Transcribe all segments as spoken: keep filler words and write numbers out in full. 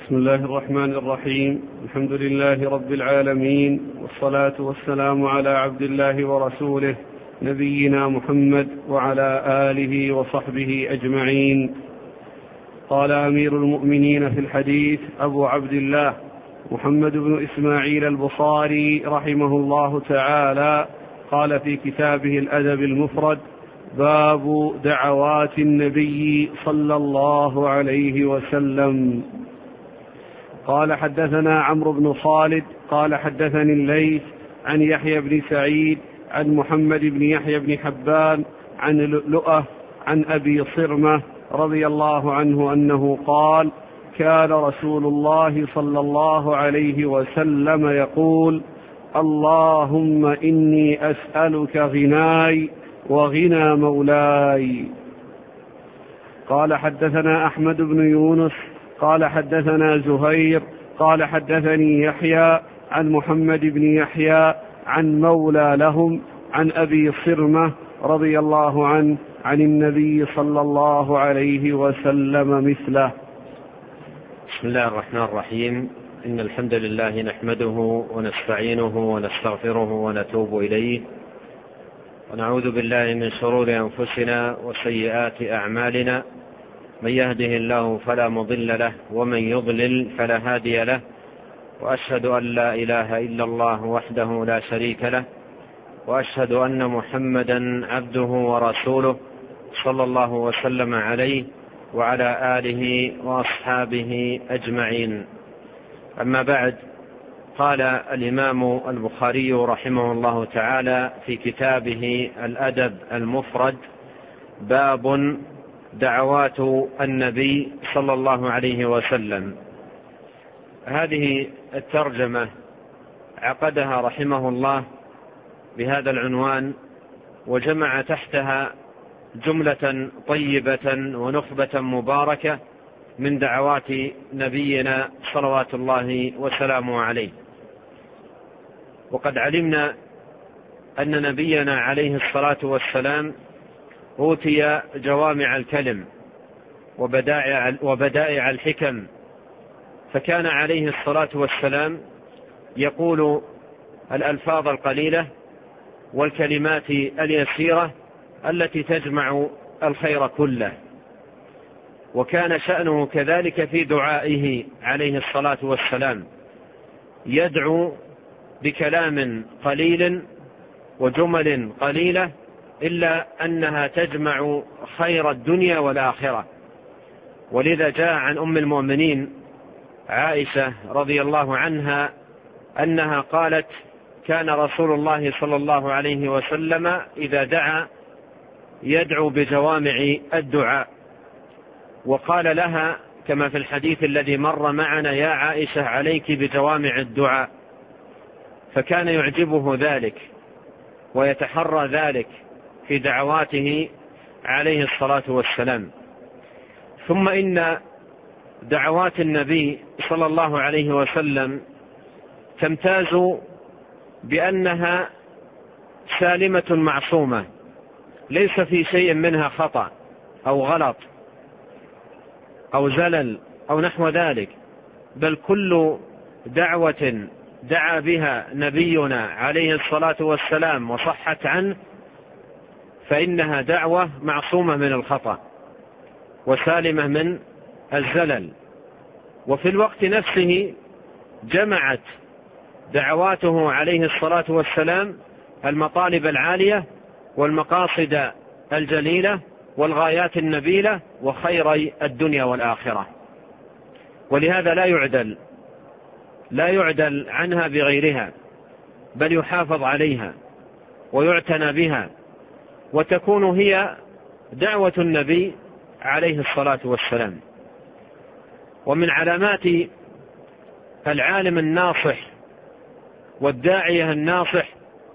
بسم الله الرحمن الرحيم. الحمد لله رب العالمين، والصلاة والسلام على عبد الله ورسوله نبينا محمد وعلى آله وصحبه أجمعين. قال أمير المؤمنين في الحديث أبو عبد الله محمد بن إسماعيل البخاري رحمه الله تعالى، قال في كتابه الأدب المفرد: باب دعوات النبي صلى الله عليه وسلم. قال حدثنا عمرو بن خالد قال حدثني الليث عن يحيى بن سعيد عن محمد بن يحيى بن حبان عن لؤلؤة عن أبي صرمة رضي الله عنه أنه قال: كان رسول الله صلى الله عليه وسلم يقول: اللهم إني أسألك غناي وغنى مولاي. قال حدثنا أحمد بن يونس قال حدثنا زهير قال حدثني يحيى عن محمد بن يحيى عن مولى لهم عن أبي صرمة رضي الله عنه عن النبي صلى الله عليه وسلم مثله. بسم الله الرحمن الرحيم. إن الحمد لله نحمده ونستعينه ونستغفره ونتوب إليه، ونعوذ بالله من شرور أنفسنا وسيئات أعمالنا. من يهده الله فلا مضل له، ومن يضلل فلا هادي له، وأشهد أن لا إله إلا الله وحده لا شريك له، وأشهد أن محمدا عبده ورسوله صلى الله وسلم عليه وعلى آله وأصحابه أجمعين. أما بعد، قال الإمام البخاري رحمه الله تعالى في كتابه الأدب المفرد: باب دعوات النبي صلى الله عليه وسلم. هذه الترجمة عقدها رحمه الله بهذا العنوان، وجمع تحتها جملة طيبة ونخبة مباركة من دعوات نبينا صلوات الله وسلامه عليه. وقد علمنا أن نبينا عليه الصلاة والسلام أوتي جوامع الكلم وبدائع, وبدائع الحكم، فكان عليه الصلاة والسلام يقول الألفاظ القليلة والكلمات اليسيرة التي تجمع الخير كله. وكان شأنه كذلك في دعائه عليه الصلاة والسلام، يدعو بكلام قليل وجمل قليلة، إلا أنها تجمع خير الدنيا والآخرة. ولذا جاء عن أم المؤمنين عائشة رضي الله عنها أنها قالت: كان رسول الله صلى الله عليه وسلم إذا دعا يدعو بجوامع الدعاء. وقال لها كما في الحديث الذي مر معنا: يا عائشة عليك بجوامع الدعاء. فكان يعجبه ذلك ويتحرى ذلك في دعواته عليه الصلاة والسلام. ثم إن دعوات النبي صلى الله عليه وسلم تمتاز بأنها سالمة معصومة، ليس في شيء منها خطأ أو غلط أو زلل أو نحو ذلك، بل كل دعوة دعا بها نبينا عليه الصلاة والسلام وصحت عنه فإنها دعوة معصومة من الخطأ وسالمة من الزلل. وفي الوقت نفسه جمعت دعواته عليه الصلاة والسلام المطالب العالية والمقاصد الجليلة والغايات النبيلة وخيري الدنيا والآخرة. ولهذا لا يعدل لا يعدل عنها بغيرها، بل يحافظ عليها ويعتنى بها، وتكون هي دعوة النبي عليه الصلاة والسلام. ومن علامات العالم الناصح والداعية الناصح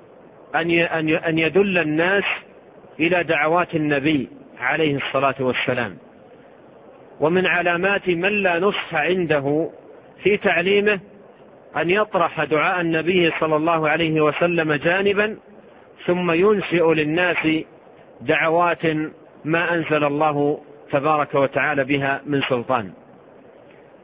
أن يدل الناس إلى دعوات النبي عليه الصلاة والسلام. ومن علامات من لا نصح عنده في تعليمه أن يطرح دعاء النبي صلى الله عليه وسلم جانبا، ثم ينشئ للناس دعوات ما أنزل الله تبارك وتعالى بها من سلطان.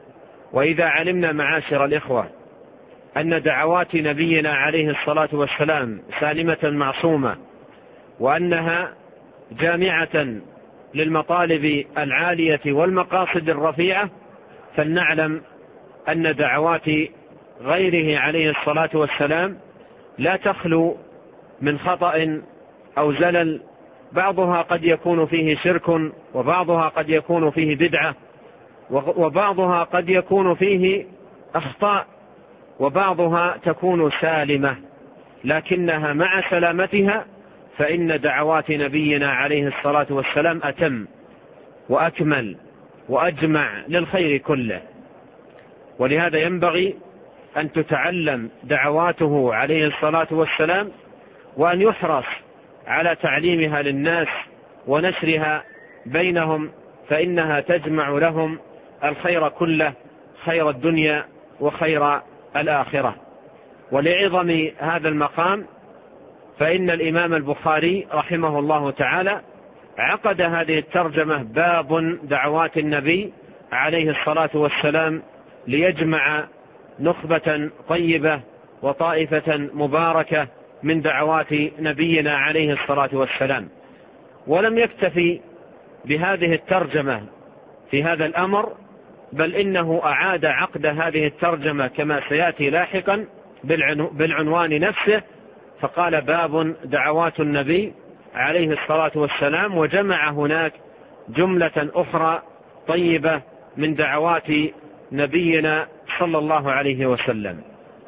وإذا علمنا معاشر الإخوة أن دعوات نبينا عليه الصلاة والسلام سالمة معصومة، وأنها جامعة للمطالب العالية والمقاصد الرفيعة، فلنعلم أن دعوات غيره عليه الصلاة والسلام لا تخلو من خطأ أو زلل، بعضها قد يكون فيه شرك، وبعضها قد يكون فيه بدعة، وبعضها قد يكون فيه أخطاء، وبعضها تكون سالمة، لكنها مع سلامتها فإن دعوات نبينا عليه الصلاة والسلام أتم وأكمل وأجمع للخير كله. ولهذا ينبغي أن تتعلم دعواته عليه الصلاة والسلام، وأن يحرص على تعليمها للناس ونشرها بينهم، فإنها تجمع لهم الخير كله، خير الدنيا وخير الآخرة. ولعظم هذا المقام فإن الإمام البخاري رحمه الله تعالى عقد هذه الترجمة باب دعوات النبي عليه الصلاة والسلام، ليجمع نخبة طيبة وطائفة مباركة من دعوات نبينا عليه الصلاة والسلام. ولم يكتفي بهذه الترجمة في هذا الأمر، بل إنه أعاد عقد هذه الترجمة كما سيأتي لاحقا بالعنوان نفسه، فقال باب دعوات النبي عليه الصلاة والسلام، وجمع هناك جملة أخرى طيبة من دعوات نبينا صلى الله عليه وسلم.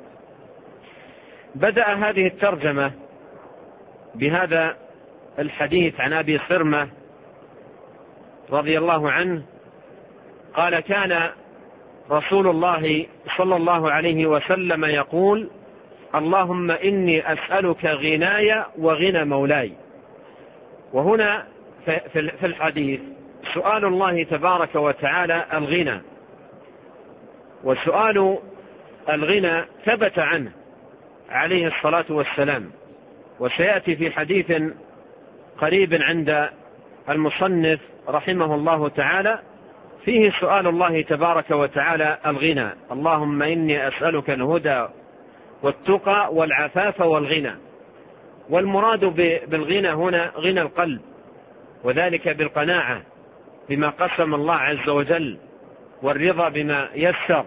بدأ هذه الترجمة بهذا الحديث عن أبي صرمة رضي الله عنه قال: كان رسول الله صلى الله عليه وسلم يقول: اللهم إني أسألك غناي وغنى مولاي. وهنا في الحديث سؤال الله تبارك وتعالى الغنى، وسؤال الغنى ثبت عنه عليه الصلاة والسلام، وسيأتي في حديث قريب عند المصنف رحمه الله تعالى فيه سؤال الله تبارك وتعالى الغنى: اللهم إني أسألك الهدى والتقى والعفاف والغنى. والمراد بالغنى هنا غنى القلب، وذلك بالقناعة بما قسم الله عز وجل، والرضا بما يسر،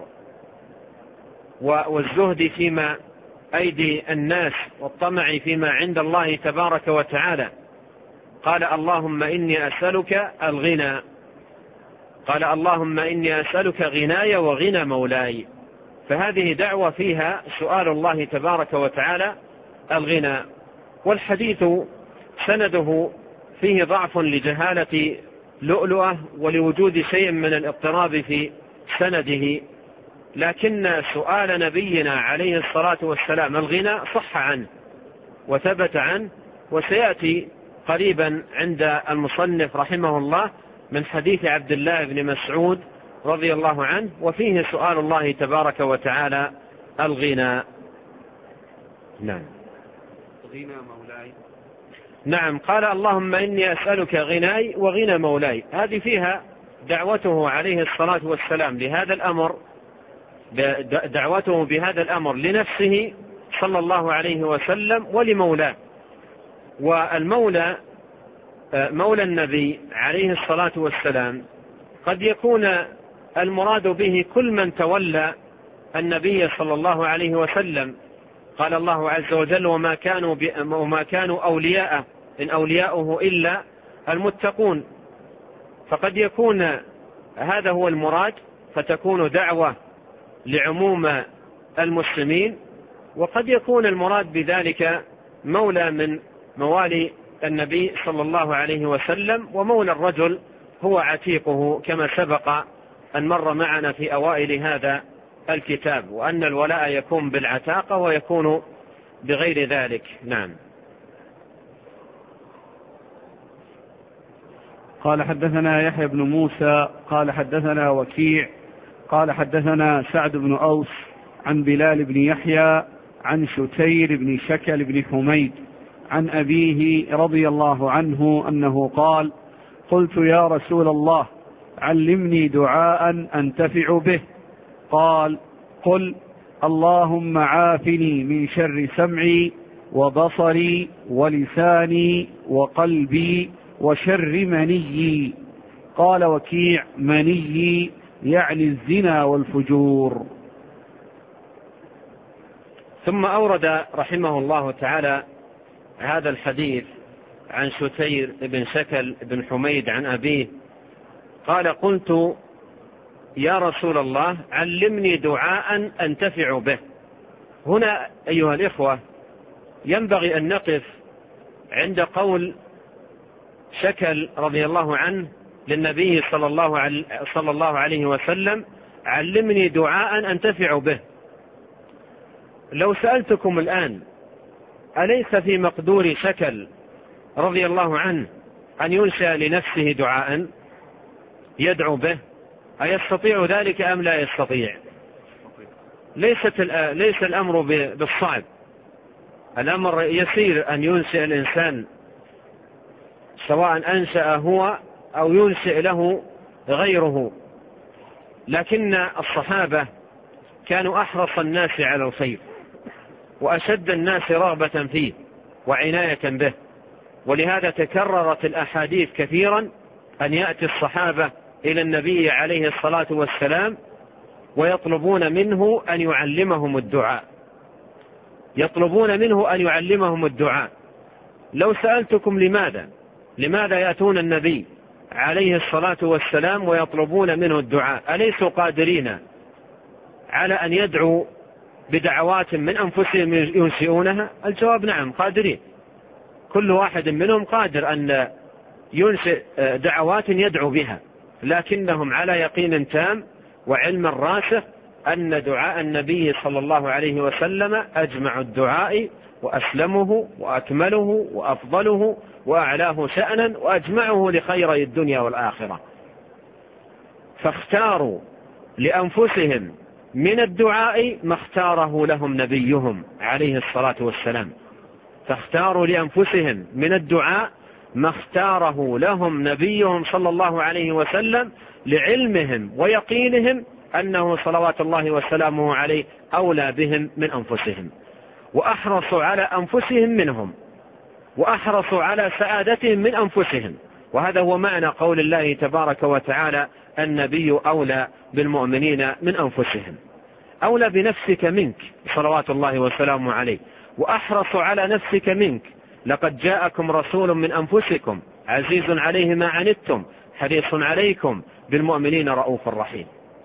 والزهد فيما أيدي الناس، والطمع فيما عند الله تبارك وتعالى. قال: اللهم إني أسألك الغنى. قال: اللهم إني أسألك غناي وغنى مولاي. فهذه دعوة فيها سؤال الله تبارك وتعالى الغنى. والحديث سنده فيه ضعف لجهالة لؤلؤة ولوجود شيء من الاضطراب في سنده، لكن سؤال نبينا عليه الصلاة والسلام الغنى صح عنه وثبت عنه، وسيأتي قريبا عند المصنف رحمه الله من حديث عبد الله بن مسعود رضي الله عنه، وفيه سؤال الله تبارك وتعالى الغنى. نعم. غنى مولاي. نعم. قال: اللهم إني أسألك غناي وغنى مولاي. هذه فيها دعوته عليه الصلاة والسلام لهذا الأمر، دعوته بهذا الأمر لنفسه صلى الله عليه وسلم ولمولاه. والمولى مولى النبي عليه الصلاة والسلام قد يكون المراد به كل من تولى النبي صلى الله عليه وسلم. قال الله عز وجل: وما كانوا, وما كانوا أولياءه إن أولياؤه إلا المتقون. فقد يكون هذا هو المراد، فتكون دعوة لعموم المسلمين، وقد يكون المراد بذلك مولى من موالي النبي صلى الله عليه وسلم، ومولى الرجل هو عتيقه، كما سبق أن مر معنا في أوائل هذا الكتاب، وأن الولاء يكون بالعتاقة ويكون بغير ذلك. نعم. قال: حدثنا يحيى بن موسى قال حدثنا وكيع قال حدثنا سعد بن أوس عن بلال بن يحيى عن شتير بن شكل بن حميد عن أبيه رضي الله عنه أنه قال: قلت يا رسول الله علمني دعاء أنتفع به، قال: قل اللهم عافني من شر سمعي وبصري ولساني وقلبي وشر منيي. قال وكيع: منيي يعني الزنا والفجور. ثم أورد رحمه الله تعالى هذا الحديث عن شتير بن شكل بن حميد عن أبيه قال: قلت يا رسول الله علمني دعاء أنتفع به. هنا أيها الإخوة ينبغي أن نقف عند قول شكل رضي الله عنه للنبي صلى الله عليه, صلى الله عليه وسلم: علمني دعاء أنتفع به. لو سألتكم الآن أليس في مقدور شكل رضي الله عنه أن ينشأ لنفسه دعاء يدعو به؟ أيستطيع ذلك أم لا يستطيع؟ ليست ليس الأمر بالصعب، الأمر يسير أن ينشئ الإنسان سواء أنشأ هو أو ينشئ له غيره. لكن الصحابة كانوا أحرص الناس على الخير وأشد الناس رغبة فيه وعناية به، ولهذا تكررت الأحاديث كثيرا أن يأتي الصحابة إلى النبي عليه الصلاة والسلام ويطلبون منه أن يعلمهم الدعاء يطلبون منه أن يعلمهم الدعاء. لو سألتكم لماذا لماذا يأتون النبي عليه الصلاة والسلام ويطلبون منه الدعاء؟ أليسوا قادرين على أن يدعوا بدعوات من أنفسهم ينشئونها؟ الجواب نعم، قادرين. كل واحد منهم قادر أن ينشئ دعوات يدعو بها، لكنهم على يقين تام وعلم راسخ أن دعاء النبي صلى الله عليه وسلم أجمع الدعاء وأسلمه وأكمله وأفضله وأعلاه شأنا وأجمعه لخيري الدنيا والآخرة. فاختاروا لأنفسهم من الدعاء ما اختاره لهم نبيهم عليه الصلاة والسلام فاختاروا لأنفسهم من الدعاء ما اختاره لهم نبيهم صلى الله عليه وسلم لعلمهم ويقينهم أنه صلوات الله وسلامه عليه أولى بهم من أنفسهم، وأحرصوا على أنفسهم منهم، وأحرصوا على سعادتهم من أنفسهم. وهذا هو معنى قول الله تبارك وتعالى: النبي أولى بالمؤمنين من أنفسهم. أولى بنفسك منك صلوات الله وسلامه عليه، وأحرص على نفسك منك. لقد جاءكم رسول من أنفسكم عزيز عليه ما عنتم حريص عليكم بالمؤمنين رؤوف رحيم.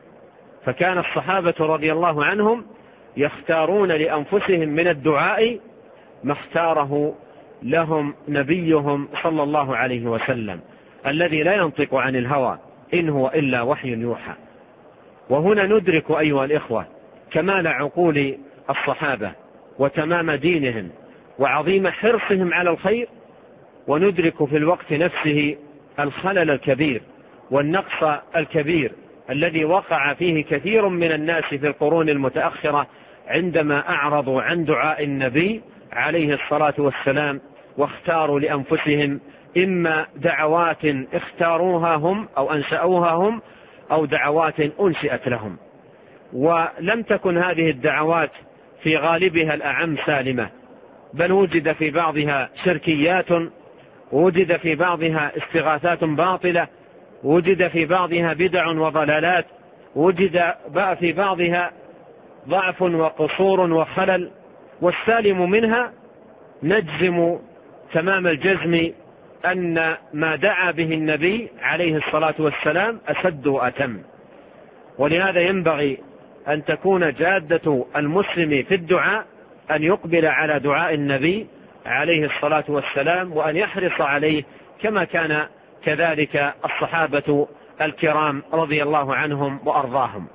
فكان الصحابة رضي الله عنهم يختارون لأنفسهم من الدعاء ما اختاره لهم نبيهم صلى الله عليه وسلم الذي لا ينطق عن الهوى إن هو إلا وحي يوحى. وهنا ندرك أيها الإخوة كمال عقول الصحابة وتمام دينهم وعظيم حرصهم على الخير، وندرك في الوقت نفسه الخلل الكبير والنقص الكبير الذي وقع فيه كثير من الناس في القرون المتأخرة عندما أعرضوا عن دعاء النبي عليه الصلاة والسلام واختاروا لأنفسهم إما دعوات اختاروها هم أو أنشأوها هم أو دعوات أنشئت لهم. ولم تكن هذه الدعوات في غالبها الأعم سالمة، بل وجد في بعضها شركيات، وجد في بعضها استغاثات باطلة، وجد في بعضها بدع وضلالات، وجد في بعضها ضعف وقصور وخلل. والسالم منها نجزم تمام الجزم أن ما دعا به النبي عليه الصلاة والسلام أسد وأتم. ولهذا ينبغي أن تكون جادة المسلم في الدعاء أن يقبل على دعاء النبي عليه الصلاة والسلام وأن يحرص عليه كما كان كذلك الصحابة الكرام رضي الله عنهم وأرضاهم.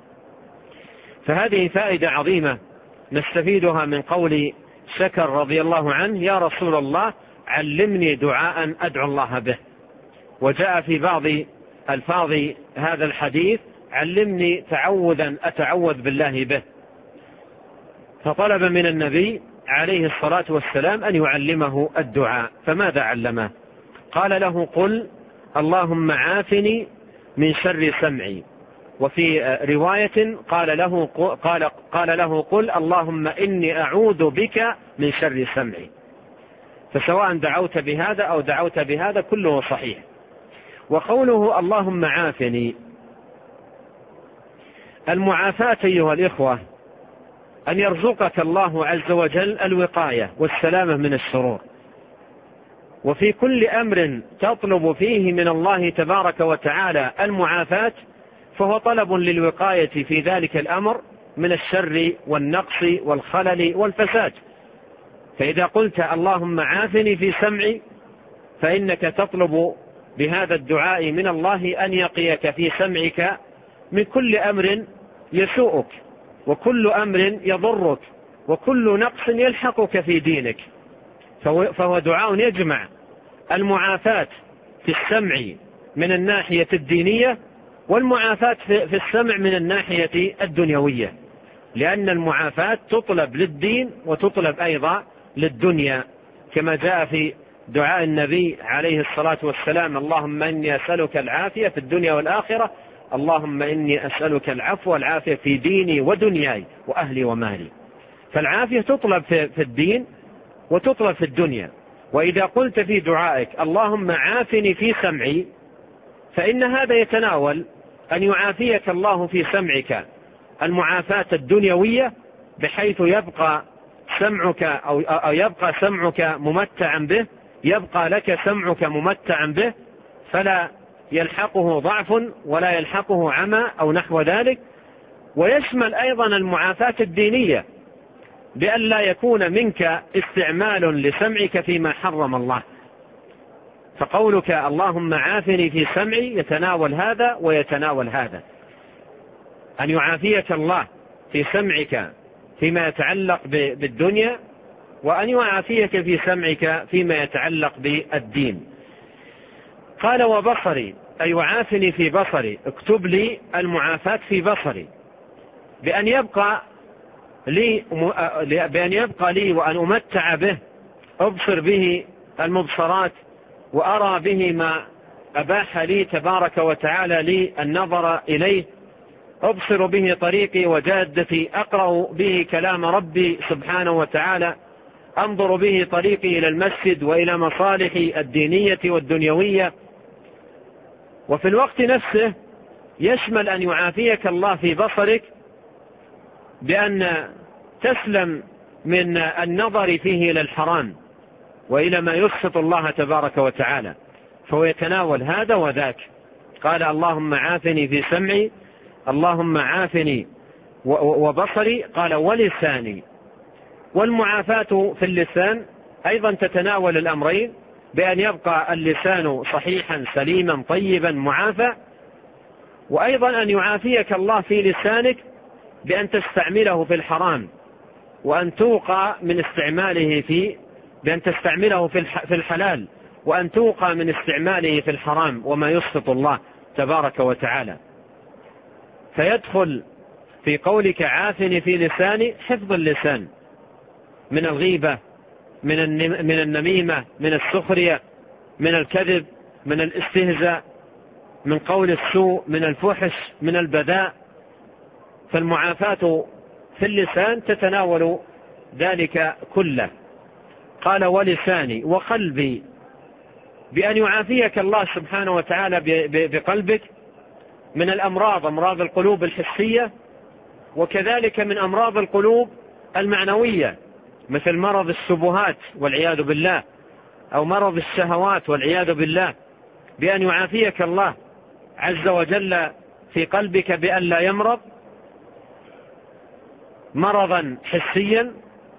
فهذه فائدة عظيمة نستفيدها من قول شكر رضي الله عنه: يا رسول الله علمني دعاء أدعو الله به. وجاء في بعض ألفاظ هذا الحديث: علمني تعوذا أتعوذ بالله به. فطلب من النبي عليه الصلاة والسلام أن يعلمه الدعاء. فماذا علمه؟ قال له: قل اللهم عافني من شر سمعي وفي رواية قال له قال قال له قل اللهم إني أعوذ بك من شر سمعي. فسواء دعوت بهذا أو دعوت بهذا كله صحيح. وقوله اللهم عافني، المعافاة أيها الإخوة أن يرزقك الله عز وجل الوقاية والسلامة من الشرور، وفي كل أمر تطلب فيه من الله تبارك وتعالى المعافاة فهو طلب للوقاية في ذلك الأمر من الشر والنقص والخلل والفساد. فإذا قلت اللهم عافني في سمعي فإنك تطلب بهذا الدعاء من الله أن يقيك في سمعك من كل أمر يسوءك وكل أمر يضرك وكل نقص يلحقك في دينك. فهو دعاء يجمع المعافاة في السمع من الناحية الدينية والمعافاة في السمع من الناحية الدنيوية، لأن المعافاة تطلب للدين وتطلب أيضا للدنيا، كما جاء في دعاء النبي عليه الصلاة والسلام اللهم إني أسألك العافية في الدنيا والآخرة، اللهم إني أسألك العفو والعافية في ديني ودنياي وأهلي ومالي. فالعافية تطلب في الدين وتطلب في الدنيا. وإذا قلت في دعائك اللهم عافني في سمعي فإن هذا يتناول أن يعافيك الله في سمعك المعافاة الدنيوية بحيث يبقى سمعك أو يبقى سمعك ممتعا به، يبقى لك سمعك ممتعا به فلا يلحقه ضعف ولا يلحقه عمى أو نحو ذلك. ويشمل أيضا المعافاة الدينية بأن لا يكون منك استعمال لسمعك فيما حرم الله. فقولك اللهم عافني في سمعي يتناول هذا ويتناول هذا، أن يعافيك الله في سمعك فيما يتعلق بالدنيا، وأن يعافيك في سمعك فيما يتعلق بالدين. قال وبصري أي يعافني في بصري، اكتب لي المعافاة في بصري بأن يبقى لي بأن يبقى لي وأن أمتع به، أبصر به المبصرات وأرى به ما أباح لي تبارك وتعالى لي النظر إليه، أبصر به طريقي وجادتي، أقرأ به كلام ربي سبحانه وتعالى، أنظر به طريقي إلى المسجد وإلى مصالحي الدينية والدنيوية. وفي الوقت نفسه يشمل أن يعافيك الله في بصرك بأن تسلم من النظر فيه إلى الحرام وإلى ما يسخط الله تبارك وتعالى، فهو يتناول هذا وذاك. قال اللهم عافني في سمعي، اللهم عافني وبصري، قال ولساني. والمعافاة في اللسان أيضا تتناول الأمرين بأن يبقى اللسان صحيحا سليما طيبا معافى، وأيضا أن يعافيك الله في لسانك بأن تستعمله في الحرام وأن توقى من استعماله في بأن تستعمله في الحلال وأن توقى من استعماله في الحرام وما يسخط الله تبارك وتعالى. فيدخل في قولك عافني في لساني حفظ اللسان من الغيبة، من من النميمة، من السخرية، من الكذب، من الاستهزاء، من قول السوء، من الفحش، من البذاء. فالمعافاة في اللسان تتناول ذلك كله. قال ولساني وقلبي، بأن يعافيك الله سبحانه وتعالى بقلبك من الأمراض، أمراض القلوب الحسية، وكذلك من أمراض القلوب المعنوية مثل مرض الشبهات والعياذ بالله، أو مرض الشهوات والعياذ بالله، بأن يعافيك الله عز وجل في قلبك بأن لا يمرض مرضا حسيا،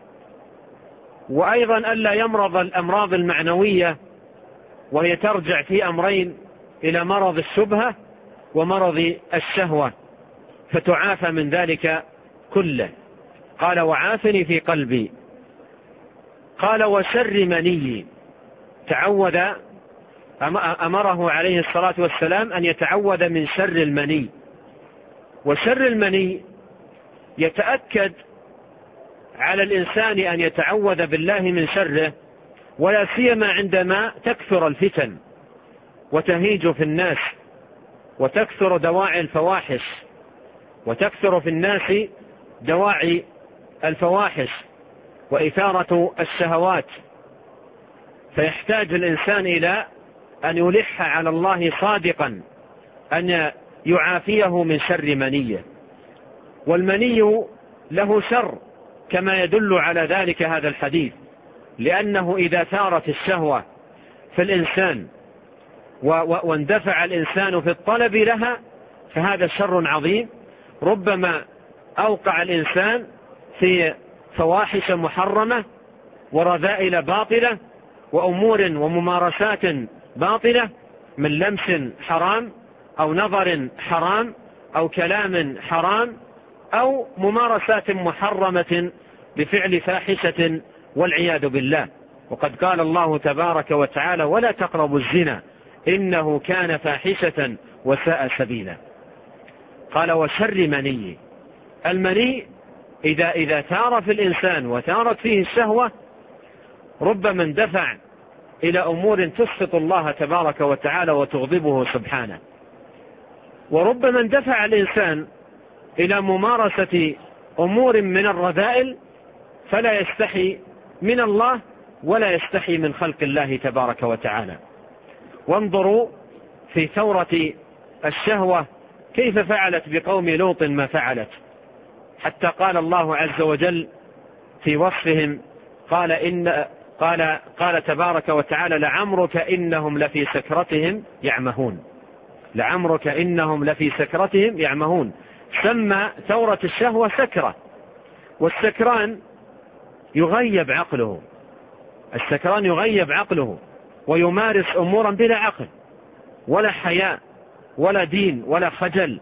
وأيضا ألا يمرض الأمراض المعنوية، وهي ترجع في أمرين إلى مرض الشبهة ومرض الشهوة، فتعافى من ذلك كله. قال وعافني في قلبي. قال وشر مني، تعوذ، أمره عليه الصلاة والسلام أن يتعوذ من شر المني. وشر المني يتأكد على الإنسان أن يتعوذ بالله من شره، ولا سيما عندما تكثر الفتن وتهيج في الناس وتكثر دواعي الفواحش وتكثر في الناس دواعي الفواحش وإثارة الشهوات، فيحتاج الإنسان إلى أن يلح على الله صادقا أن يعافيه من شر منيه. والمني له شر كما يدل على ذلك هذا الحديث، لأنه إذا ثارت الشهوة في الإنسان واندفع الإنسان في الطلب لها فهذا شر عظيم، ربما أوقع الإنسان في فواحش محرمة ورذائل باطلة وأمور وممارسات باطلة من لمس حرام أو نظر حرام أو كلام حرام أو ممارسات محرمة بفعل فاحشة والعياذ بالله. وقد قال الله تبارك وتعالى: ولا تقربوا الزنا إنه كان فاحشة وساء سبيلا. قال: وشر مني. المني إذا, إذا ثار في الإنسان وثارت فيه الشهوة ربما اندفع إلى أمور تسخط الله تبارك وتعالى وتغضبه سبحانه، وربما اندفع الإنسان إلى ممارسة أمور من الرذائل فلا يستحي من الله ولا يستحي من خلق الله تبارك وتعالى. وانظروا في ثورة الشهوة كيف فعلت بقوم لوط ما فعلت، حتى قال الله عز وجل في وصفهم قال إن قال قال تبارك وتعالى: لعمرك إنهم لفي سكرتهم يعمهون. لعمرك إنهم لفي سكرتهم يعمهون. سمى ثورة الشهوة سكرة، والسكران يغيب عقله، السكران يغيب عقله ويمارس أمورا بلا عقل ولا حياء ولا دين ولا خجل.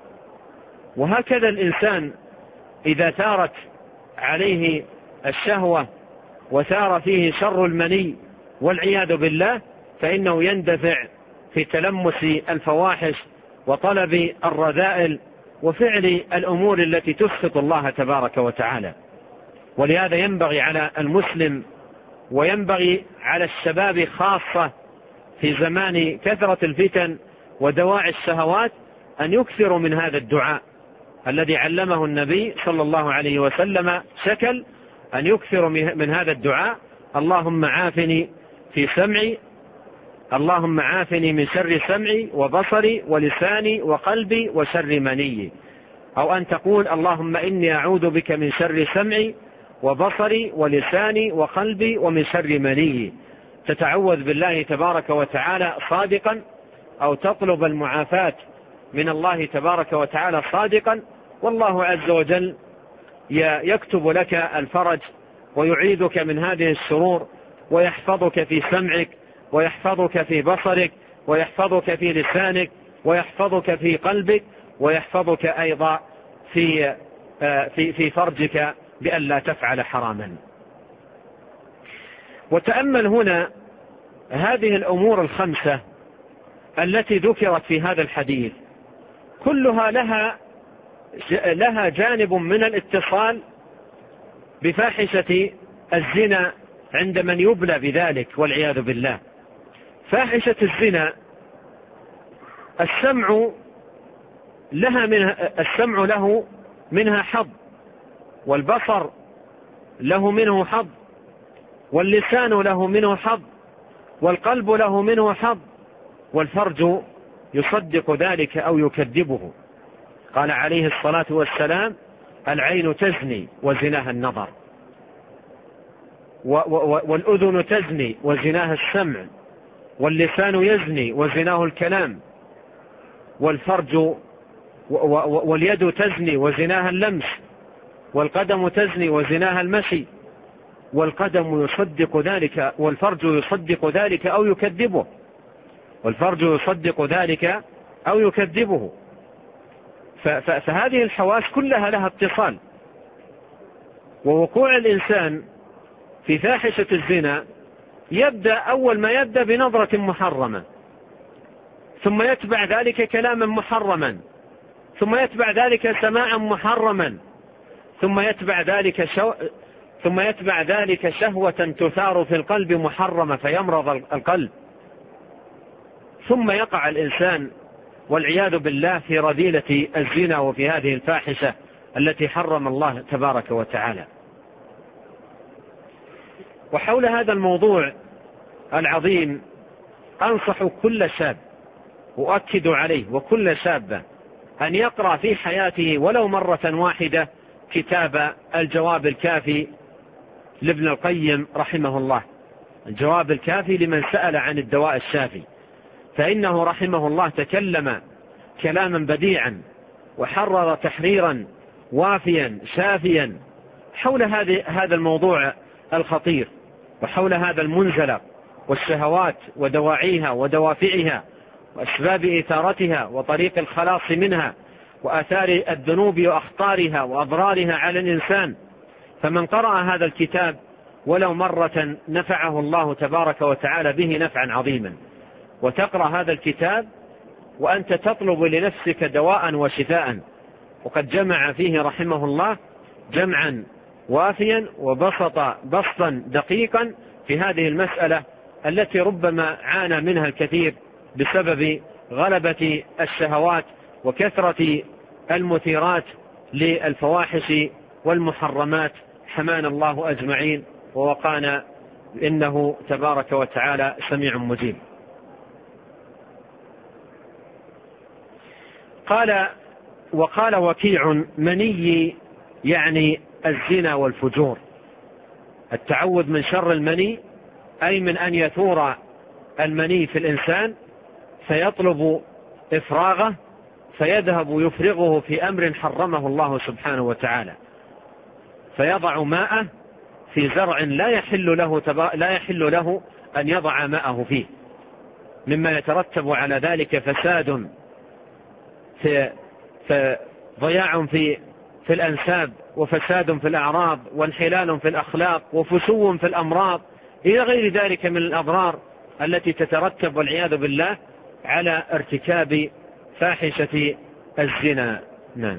وهكذا الإنسان إذا ثارت عليه الشهوة وثار فيه شر المني والعياذ بالله فإنه يندفع في تلمس الفواحش وطلب الرذائل وفعل الأمور التي تسخط الله تبارك وتعالى. ولهذا ينبغي على المسلم وينبغي على الشباب خاصة في زمان كثرة الفتن ودواعي الشهوات أن يكثروا من هذا الدعاء الذي علمه النبي صلى الله عليه وسلم شكل، أن يكثروا من هذا الدعاء: اللهم عافني في سمعي، اللهم عافني من شر سمعي وبصري ولساني وقلبي وشر مني. أو أن تقول: اللهم إني أعوذ بك من شر سمعي وبصري ولساني وقلبي ومن شر مني. تتعوذ بالله تبارك وتعالى صادقا، أو تطلب المعافاة من الله تبارك وتعالى صادقا، والله عز وجل يكتب لك الفرج ويعيذك من هذه الشرور ويحفظك في سمعك ويحفظك في بصرك ويحفظك في لسانك ويحفظك في قلبك ويحفظك أيضا في في في فرجك بأن لا تفعل حراما. وتأمل هنا هذه الأمور الخمسة التي ذكرت في هذا الحديث، كلها لها لها جانب من الاتصال بفاحشة الزنا عند من يبلى بذلك والعياذ بالله. فاحشة الزنا السمع لها منها السمع له منها حظ، والبصر له منه حظ، واللسان له منه حظ، والقلب له منه حظ، والفرج يصدق ذلك أو يكذبه. قال عليه الصلاة والسلام: العين تزني وزناها النظر، والأذن تزني وزناها السمع، واللسان يزني وزناه الكلام، والفرج واليد تزني وزناها اللمس، والقدم تزني وزناها المشي، والقدم يصدق ذلك والفرج يصدق ذلك أو يكذبه والفرج يصدق ذلك أو يكذبه. فهذه الحواس كلها لها اتصال. ووقوع الإنسان في فاحشة الزنا يبدأ أول ما يبدأ بنظرة محرمة، ثم يتبع ذلك كلاما محرما، ثم يتبع ذلك سماعا محرما، ثم يتبع ذلك شو... ثم يتبع ذلك شهوة تثار في القلب محرمة فيمرض القلب، ثم يقع الإنسان والعياذ بالله في رذيلة الزنا وفي هذه الفاحشة التي حرم الله تبارك وتعالى. وحول هذا الموضوع العظيم أنصح كل شاب وأؤكد عليه وكل شاب أن يقرأ في حياته ولو مرة واحدة كتاب الجواب الكافي لابن القيم رحمه الله، الجواب الكافي لمن سأل عن الدواء الشافي، فإنه رحمه الله تكلم كلاما بديعا وحرر تحريرا وافيا شافيا حول هذا الموضوع الخطير وحول هذا المنزلق والشهوات ودواعيها ودوافعها وأسباب إثارتها وطريق الخلاص منها وآثار الذنوب وأخطارها وأضرارها على الإنسان. فمن قرأ هذا الكتاب ولو مرة نفعه الله تبارك وتعالى به نفعا عظيما. وتقرأ هذا الكتاب وأنت تطلب لنفسك دواء وشفاء، وقد جمع فيه رحمه الله جمعا وافيا وبسط بسطا دقيقا في هذه المسألة التي ربما عانى منها الكثير بسبب غلبة الشهوات وكثرة المثيرات للفواحش والمحرمات، حمانا الله أجمعين ووقانا إنه تبارك وتعالى سميع مجيب. قال وقال وكيع مني يعني الزنا والفجور، التعوذ من شر المني أي من أن يثور المني في الإنسان فيطلب إفراغه فيذهب يفرغه في أمر حرمه الله سبحانه وتعالى، فيضع ماءه في زرع لا يحل له لا يحل له أن يضع ماءه فيه، مما يترتب على ذلك فساد في ضياع في في الأنساب وفساد في الأعراض وانحلال في الأخلاق وفسو في الأمراض إلى غير ذلك من الأضرار التي تترتب والعياذ بالله على ارتكاب فاحشة الزنا. نعم.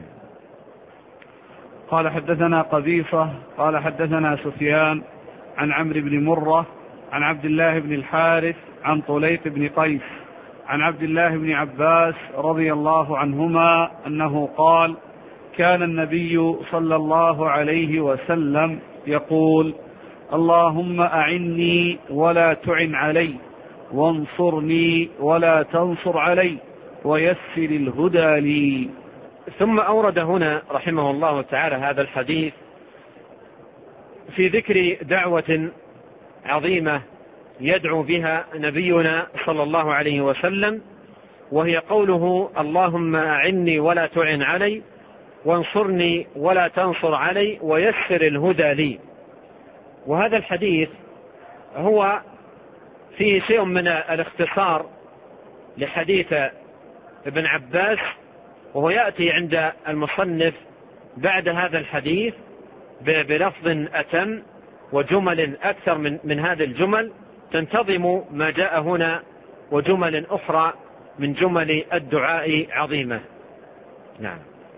قال حدثنا قبيصة قال حدثنا سفيان عن عمرو بن مرة عن عبد الله بن الحارث عن طليق بن قيس عن عبد الله بن عباس رضي الله عنهما أنه قال: كان النبي صلى الله عليه وسلم يقول: اللهم أعني ولا تعن علي، وانصرني ولا تنصر علي، ويسر الهدى لي. ثم أورد هنا رحمه الله تعالى هذا الحديث في ذكر دعوة عظيمة يدعو بها نبينا صلى الله عليه وسلم، وهي قوله: اللهم أعني ولا تعن علي، وانصرني ولا تنصر علي، ويسر الهدى لي. وهذا الحديث هو فيه شيء من الاختصار لحديث ابن عباس، وهو يأتي عند المصنف بعد هذا الحديث بلفظ أتم وجمل أكثر من, من هذه الجمل تنتظم ما جاء هنا، وجمل أخرى من جمل الدعاء عظيمة. نعم.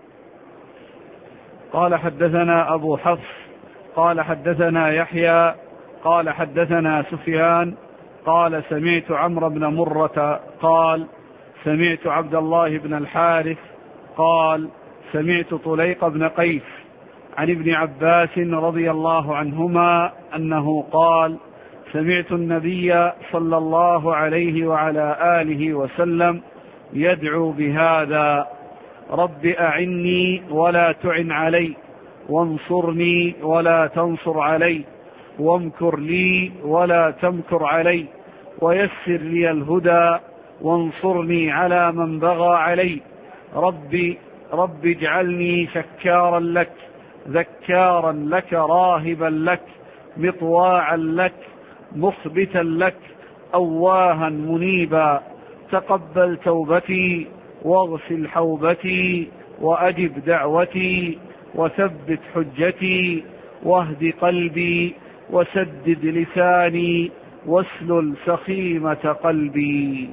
قال حدثنا أبو حفص قال حدثنا يحيى قال حدثنا سفيان قال سمعت عمرو بن مرة قال سمعت عبد الله بن الحارث قال سمعت طليق بن قيس عن ابن عباس رضي الله عنهما أنه قال: سمعت النبي صلى الله عليه وعلى آله وسلم يدعو بهذا: رب أعني ولا تعن علي، وانصرني ولا تنصر علي، وامكر لي ولا تمكر علي، ويسر لي الهدى، وانصرني على من بغى علي. ربي رب اجعلني شكارا لك، ذكارا لك، راهبا لك، مطواعا لك، مخبتا لك، أواها منيبا. تقبل توبتي، واغسل حوبتي، وأجب دعوتي، وثبت حجتي، واهد قلبي، وسدد لساني، واسلل سخيمة قلبي.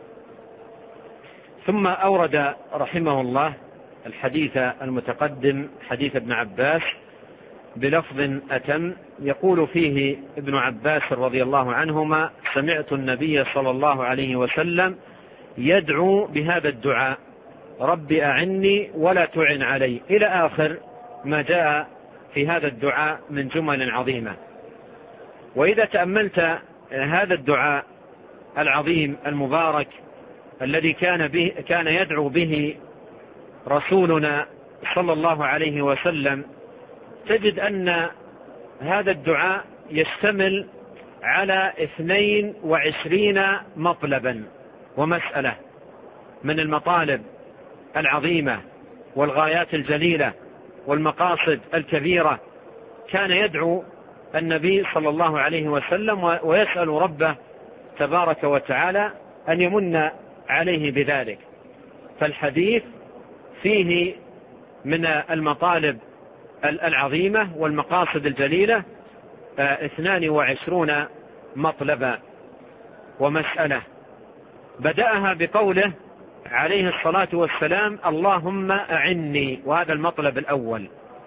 ثم أورد رحمه الله الحديث المتقدم حديث ابن عباس بلفظ أتم يقول فيه ابن عباس رضي الله عنهما: سمعت النبي صلى الله عليه وسلم يدعو بهذا الدعاء: رب أعني ولا تعن علي، إلى آخر ما جاء في هذا الدعاء من جمل عظيمة. وإذا تأملت هذا الدعاء العظيم المبارك الذي كان به كان يدعو به رسولنا صلى الله عليه وسلم، تجد أن هذا الدعاء يشتمل على اثنين وعشرين مطلبا ومسألة من المطالب العظيمة والغايات الجليلة والمقاصد الكبيرة. كان يدعو النبي صلى الله عليه وسلم ويسأل ربه تبارك وتعالى أن يمن عليه بذلك. فالحديث فيه من المطالب العظيمة والمقاصد الجليلة اثنان وعشرون مطلبا ومسألة. بدأها بقوله عليه الصلاة والسلام: اللهم أعني، وهذا المطلب الأول،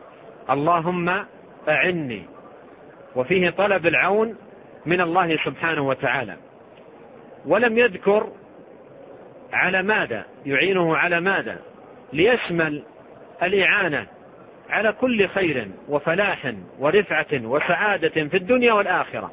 اللهم أعني، وفيه طلب العون من الله سبحانه وتعالى. ولم يذكر على ماذا يعينه، على ماذا، ليشمل الإعانة على كل خير وفلاح ورفعة وسعادة في الدنيا والآخرة.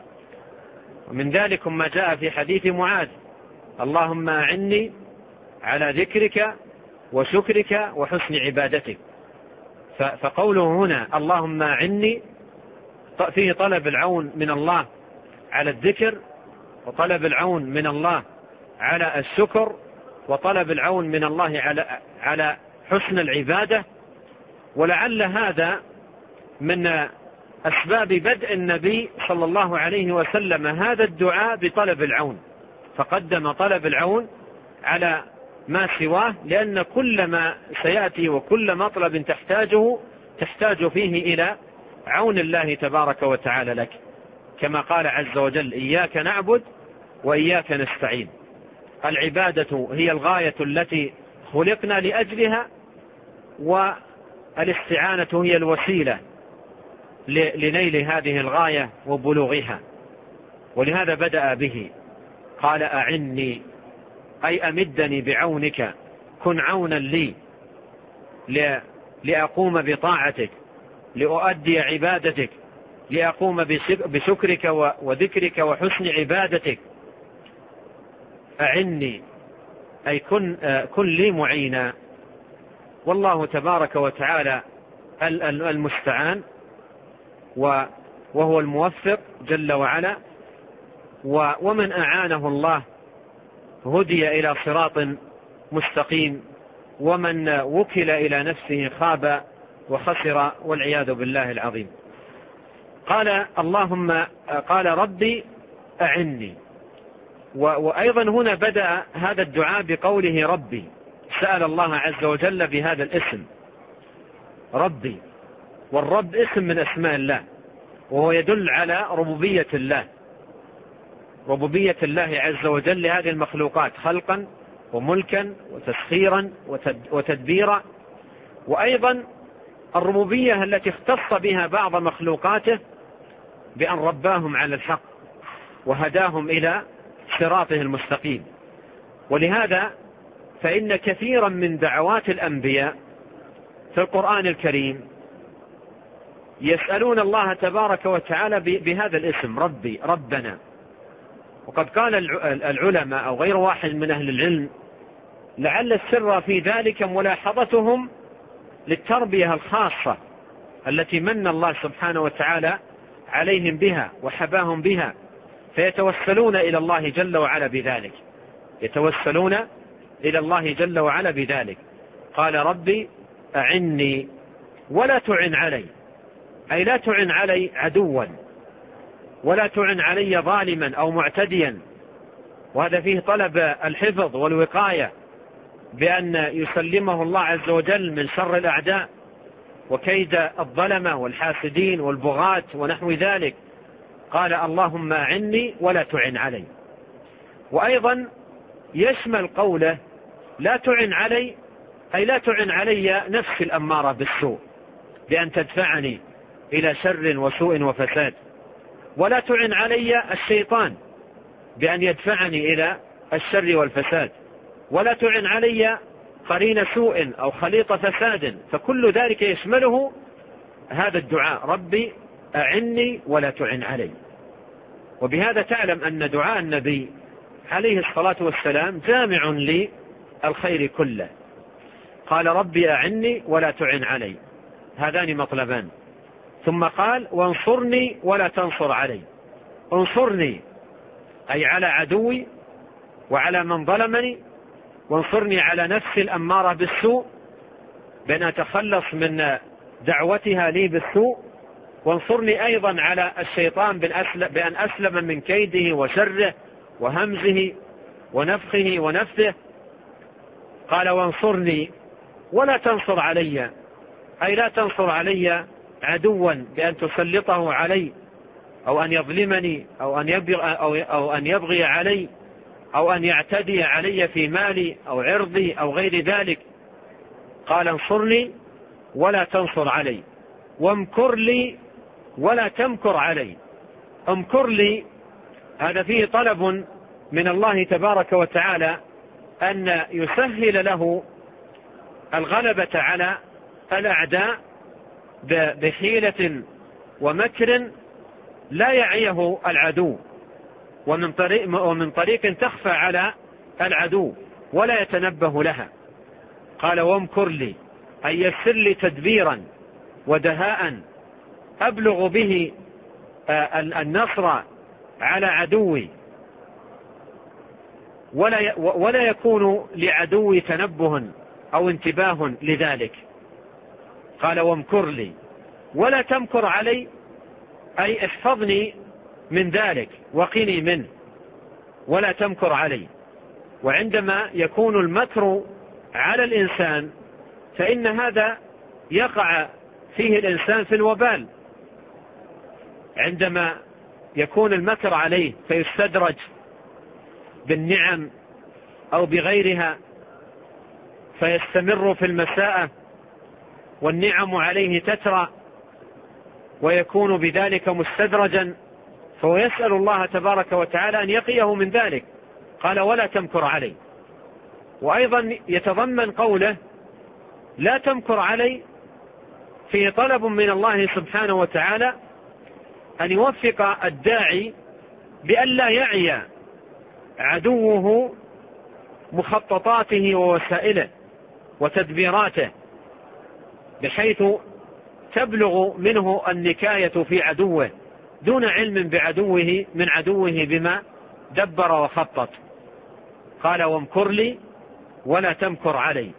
ومن ذلك ما جاء في حديث معاذ: اللهم أعني على ذكرك وشكرك وحسن عبادتك. فقوله هنا اللهم أعني فيه طلب العون من الله على الذكر، وطلب العون من الله على الشكر، وطلب العون من الله على على حسن العبادة. ولعل هذا من أسباب بدء النبي صلى الله عليه وسلم هذا الدعاء بطلب العون، فقدم طلب العون على ما سواه، لأن كل ما سيأتي وكل مطلب تحتاجه تحتاج فيه إلى عون الله تبارك وتعالى لك، كما قال عز وجل: إياك نعبد وإياك نستعين. العبادة هي الغاية التي خلقنا لأجلها، والاستعانة هي الوسيلة لنيل هذه الغاية وبلوغها. ولهذا بدأ به، قال: أعني، أي أمدني بعونك، كن عونا لي لأقوم بطاعتك، لأؤدي عبادتك، لأقوم بشكرك وذكرك وحسن عبادتك. أعني أي كن, كن لي معينا. والله تبارك وتعالى المستعان، وهو الموفق جل وعلا. ومن أعانه الله هدي إلى صراط مستقيم، ومن وكل إلى نفسه خاب وخسر، والعياذ بالله العظيم. قال اللهم قال ربي أعني. وأيضا هنا بدأ هذا الدعاء بقوله ربي، سأل الله عز وجل بهذا الاسم ربي. والرب اسم من أسماء الله، وهو يدل على ربوبية الله، ربوبية الله عز وجل لهذه المخلوقات خلقا وملكا وتسخيرا وتدبيرا. وأيضا الربوبية التي اختص بها بعض مخلوقاته بأن رباهم على الحق وهداهم إلى صراطه المستقيم. ولهذا فإن كثيرا من دعوات الأنبياء في القرآن الكريم يسألون الله تبارك وتعالى بهذا الاسم ربي، ربنا. وقد قال العلماء أو غير واحد من أهل العلم: لعل السر في ذلك ملاحظتهم للتربية الخاصة التي من الله سبحانه وتعالى عليهم بها وحباهم بها، فيتوسلون إلى الله جل وعلا بذلك، يتوسلون إلى الله جل وعلا بذلك. قال ربي أعني ولا تعن علي، أي لا تعن علي عدوا، ولا تعن علي ظالما أو معتديا. وهذا فيه طلب الحفظ والوقاية بأن يسلمه الله عز وجل من شر الأعداء وكيد الظلمة والحاسدين والبغاة ونحو ذلك. قال اللهم أعني ولا تعن علي. وأيضا يشمل قوله لا تعن علي، أي لا تعن علي نفسي الأمارة بالسوء بأن تدفعني إلى شر وسوء وفساد، ولا تعن علي الشيطان بأن يدفعني إلى الشر والفساد، ولا تعن علي قرين سوء أو خليط فساد، فكل ذلك يشمله هذا الدعاء: ربي أعني ولا تعن علي. وبهذا تعلم أن دعاء النبي عليه الصلاة والسلام جامع للخير كله. قال: ربي أعني ولا تعن علي، هذان مطلبان. ثم قال: وانصرني ولا تنصر علي. انصرني أي على عدوي وعلى من ظلمني، وانصرني على نفسي الأمارة بالسوء بأن أتخلص من دعوتها لي بالسوء، وانصرني أيضا على الشيطان بأن أسلم من كيده وشره وهمزه ونفخه ونفثه. قال: وانصرني ولا تنصر علي، أي لا تنصر علي عدوا بأن تسلطه علي، أو أن يظلمني، أو أن يبغي, أو أو أن يبغي علي، أو أن يعتدي علي في مالي أو عرضي أو غير ذلك. قال: انصرني ولا تنصر علي، وامكر لي ولا تمكر علي. امكر لي هذا فيه طلب من الله تبارك وتعالى أن يسهل له الغلبة على الأعداء بحيلة ومكر لا يعيه العدو، ومن طريق, ومن طريق تخفى على العدو ولا يتنبه لها. قال: وامكر لي أي يسر لي تدبيرا ودهاء أبلغ به النصر على عدوي، ولا ولا يكون لعدوي تنبه أو انتباه لذلك. قال: وامكر لي ولا تمكر علي، أي احفظني من ذلك وقني منه، ولا تمكر علي. وعندما يكون المكر على الإنسان فإن هذا يقع فيه الإنسان في الوبال، عندما يكون المكر عليه فيستدرج بالنعم أو بغيرها فيستمر في المساءة، والنعم عليه تترى ويكون بذلك مستدرجا، فهو يسأل الله تبارك وتعالى أن يقيه من ذلك. قال: ولا تمكر علي. وأيضا يتضمن قوله لا تمكر علي فيه طلب من الله سبحانه وتعالى أن يوفق الداعي بأن لا يعي عدوه مخططاته ووسائله وتدبيراته، بحيث تبلغ منه النكاية في عدوه دون علم بعدوه من عدوه بما دبر وخطط. قال: وامكر لي ولا تمكر علي.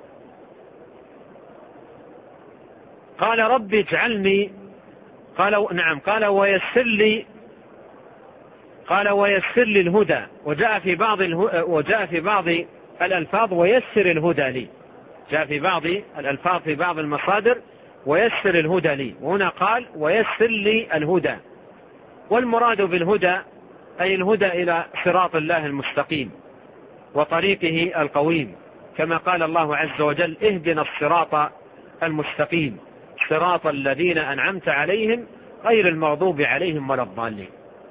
قال: ربي اجعلني، قال نعم قال ويسر لي قال ويسر لي الهدى، وجاء في بعض وجاء في بعض الألفاظ ويسر الهدى لي، جاء في بعض الألفاظ في بعض المصادر ويسر الهدى لي، وهنا قال ويسر لي الهدى. والمراد بالهدى أي الهدى إلى صراط الله المستقيم وطريقه القويم، كما قال الله عز وجل: اهدنا الصراط المستقيم صراط الذين أنعمت عليهم غير المغضوب عليهم ولا الضالين.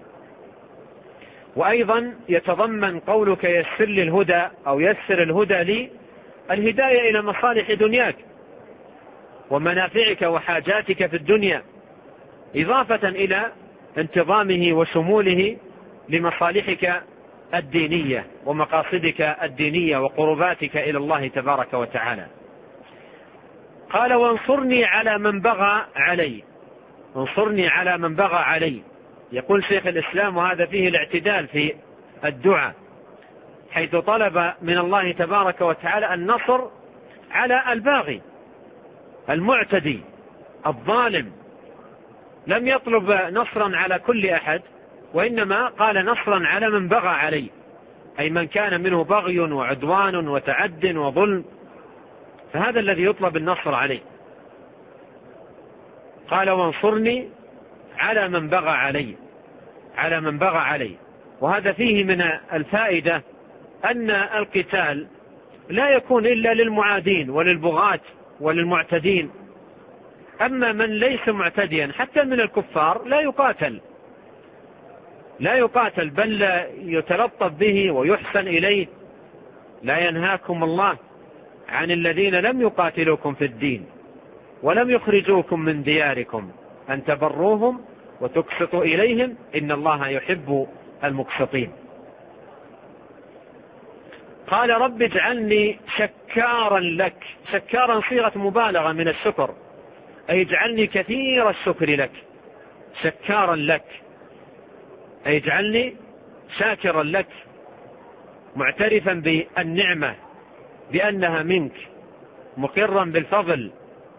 وأيضا يتضمن قولك يسر لي الهدى أو يسر الهدى لي الهداية إلى مصالح دنياك ومنافعك وحاجاتك في الدنيا، إضافة إلى انتظامه وشموله لمصالحك الدينية ومقاصدك الدينية وقرباتك إلى الله تبارك وتعالى. قال: وانصرني على من بغى علي. انصرني على من بغى علي، يقول شيخ الإسلام، وهذا فيه الاعتدال في الدعاء، حيث طلب من الله تبارك وتعالى النصر على الباغي المعتدي الظالم، لم يطلب نصرا على كل أحد، وإنما قال نصرا على من بغى عليه، أي من كان منه بغي وعدوان وتعد وظلم، فهذا الذي يطلب النصر عليه. قال: وانصرني على من بغى علي، على من بغى علي. وهذا فيه من الفائدة أن القتال لا يكون إلا للمعادين وللبغاة وللمعتدين، أما من ليس معتديا حتى من الكفار لا يقاتل، لا يقاتل بل يتلطف به ويحسن إليه. لا ينهاكم الله عن الذين لم يقاتلوكم في الدين ولم يخرجوكم من دياركم أن تبروهم وتقسطوا إليهم إن الله يحب المقسطين. قال رب اجعلني شكارا لك. شكارا صيغة مبالغة من الشكر، أي اجعلني كثير الشكر لك. شكارا لك أي اجعلني شاكرا لك، معترفا بالنعمة بأنها منك، مقرا بالفضل.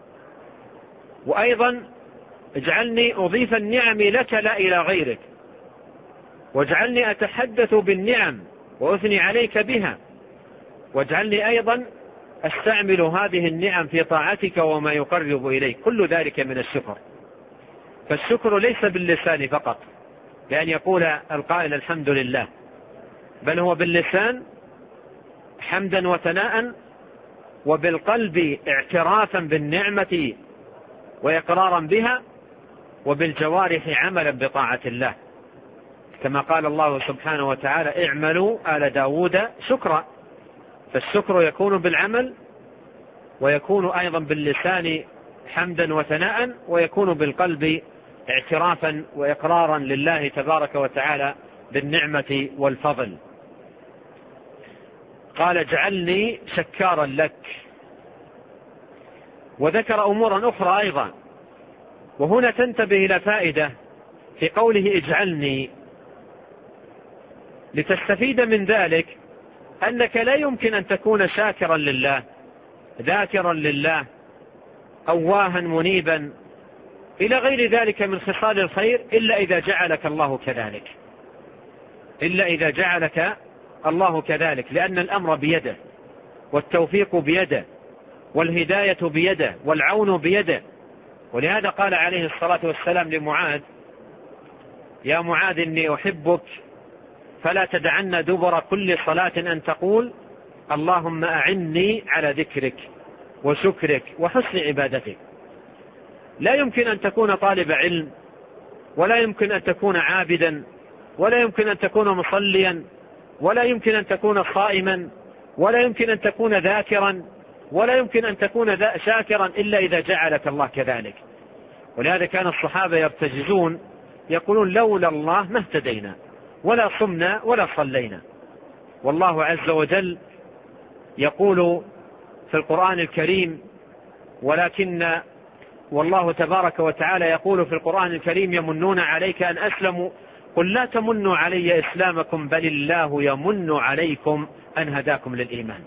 وأيضا اجعلني أضيف النعم لك لا إلى غيرك، واجعلني أتحدث بالنعم وأثني عليك بها، واجعلني أيضا أستعمل هذه النعم في طاعتك وما يقرب إليك. كل ذلك من الشكر. فالشكر ليس باللسان فقط بأن يقول القائل الحمد لله، بل هو باللسان حمدا وثناء، وبالقلب اعترافا بالنعمة وإقرارا بها، وبالجوارح عملا بطاعة الله، كما قال الله سبحانه وتعالى اعملوا آل داود شكرا. فالشكر يكون بالعمل، ويكون أيضا باللسان حمدا وثناء، ويكون بالقلب اعترافا وإقرارا لله تبارك وتعالى بالنعمة والفضل. قال اجعلني شكارا لك. وذكر أمورا أخرى أيضا، وهنا تنتبه إلى فائدة في قوله اجعلني، لتستفيد من ذلك أنك لا يمكن أن تكون شاكرا لله ذاكرا لله أواها منيبا إلى غير ذلك من خصال الخير إلا إذا جعلك الله كذلك، إلا إذا جعلك الله كذلك، لأن الأمر بيده، والتوفيق بيده، والهداية بيده، والعون بيده. ولهذا قال عليه الصلاة والسلام لمعاذ يا معاذ إني أحبك فلا تدعن دبر كل صلاة أن تقول اللهم أعني على ذكرك وشكرك وحسن عبادتك. لا يمكن أن تكون طالب علم، ولا يمكن أن تكون عابدا، ولا يمكن أن تكون مصليا، ولا يمكن أن تكون صائما، ولا يمكن أن تكون ذاكرا، ولا يمكن أن تكون شاكرا إلا إذا جعلك الله كذلك. ولهذا كان الصحابة يرتجزون يقولون لولا الله ما اهتدينا ولا صمنا ولا صلينا. والله عز وجل يقول في القرآن الكريم ولكن والله تبارك وتعالى يقول في القرآن الكريم يمنون عليك أن أسلموا قل لا تمنوا علي إسلامكم بل الله يمن عليكم أن هداكم للإيمان.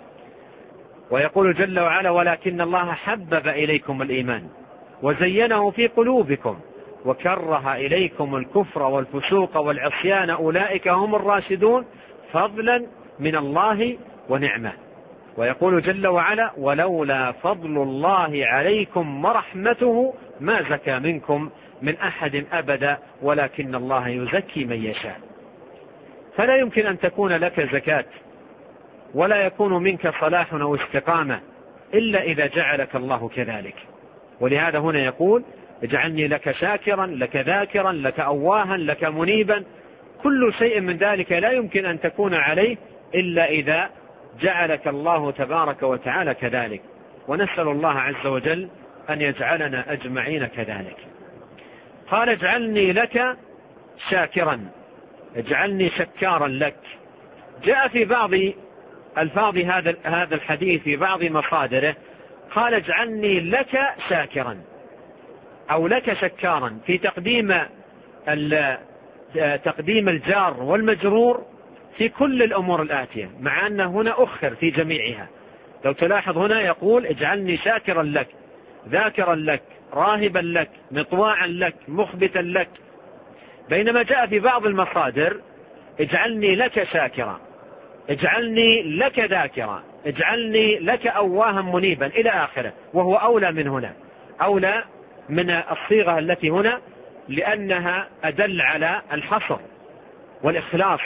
ويقول جل وعلا ولكن الله حبب إليكم الإيمان وزينه في قلوبكم وكره إليكم الكفر والفسوق والعصيان أولئك هم الراشدون فضلا من الله ونعمة. ويقول جل وعلا ولولا فضل الله عليكم ورحمته ما زكى منكم من أحد أبدا ولكن الله يزكي من يشاء. فلا يمكن أن تكون لك زكاة ولا يكون منك صلاح أو استقامة إلا إذا جعلك الله كذلك. ولهذا هنا يقول اجعلني لك شاكرا لك ذاكرا لك أواها لك منيبا. كل شيء من ذلك لا يمكن أن تكون عليه إلا إذا جعلك الله تبارك وتعالى كذلك. ونسأل الله عز وجل أن يجعلنا أجمعين كذلك. قال اجعلني لك شاكرا اجعلني شكارا لك. جاء في بعض ألفاظ هذا هذا الحديث في بعض مصادره قال اجعلني لك شاكرا أو لك شكارا في تقديم تقديم الجار والمجرور في كل الأمور الآتية، مع أن هنا أخر في جميعها. لو تلاحظ هنا يقول اجعلني شاكرا لك ذاكرا لك راهبا لك مطواعا لك مخبتا لك، بينما جاء في بعض المصادر اجعلني لك شاكرا اجعلني لك ذاكرا اجعلني لك أواها منيبا إلى آخره، وهو أولى من هنا، أولى من الصيغة التي هنا لأنها أدل على الحصر والإخلاص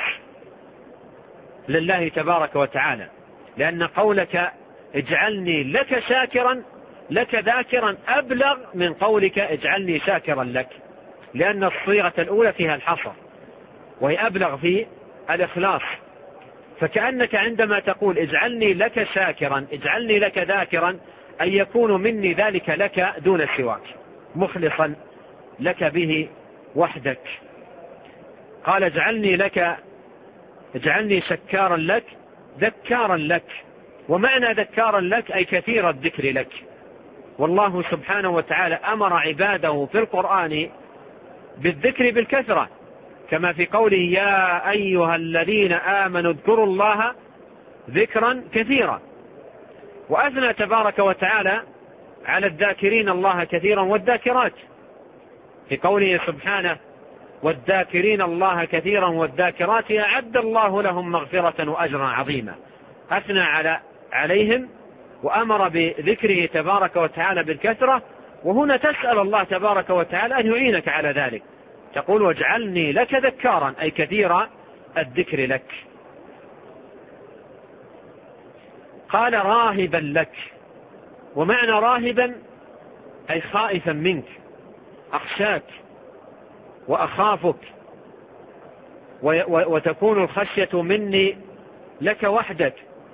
لله تبارك وتعالى. لأن قولك اجعلني لك شاكرا لك ذاكرا أبلغ من قولك اجعلني شاكرا لك، لأن الصيغة الأولى فيها الحصر وهي أبلغ في الإخلاص. فكأنك عندما تقول اجعلني لك شاكرا اجعلني لك ذاكرا أن يكون مني ذلك لك دون سواك، مخلصا لك به وحدك. قال اجعلني لك اجعلني شكارا لك ذكارا لك، ومعنى ذكارا لك أي كثير الذكر لك. والله سبحانه وتعالى أمر عباده في القرآن بالذكر بالكثرة، كما في قوله يا أيها الذين آمنوا اذكروا الله ذكرا كثيرا. وأثنى تبارك وتعالى على الذاكرين الله كثيرا والذاكرات في قوله سبحانه والذاكرين الله كثيرا والذاكرات أعد الله لهم مغفرة وأجرا عظيما. أثنى على عليهم وأمر بذكره تبارك وتعالى بالكثرة. وهنا تسأل الله تبارك وتعالى أن يعينك على ذلك، تقول واجعلني لك ذكارا أي كثير الذكر لك. قال راهبا لك، ومعنى راهبا أي خائفا منك، أخشاك وأخافك، وتكون الخشية مني لك وحدك،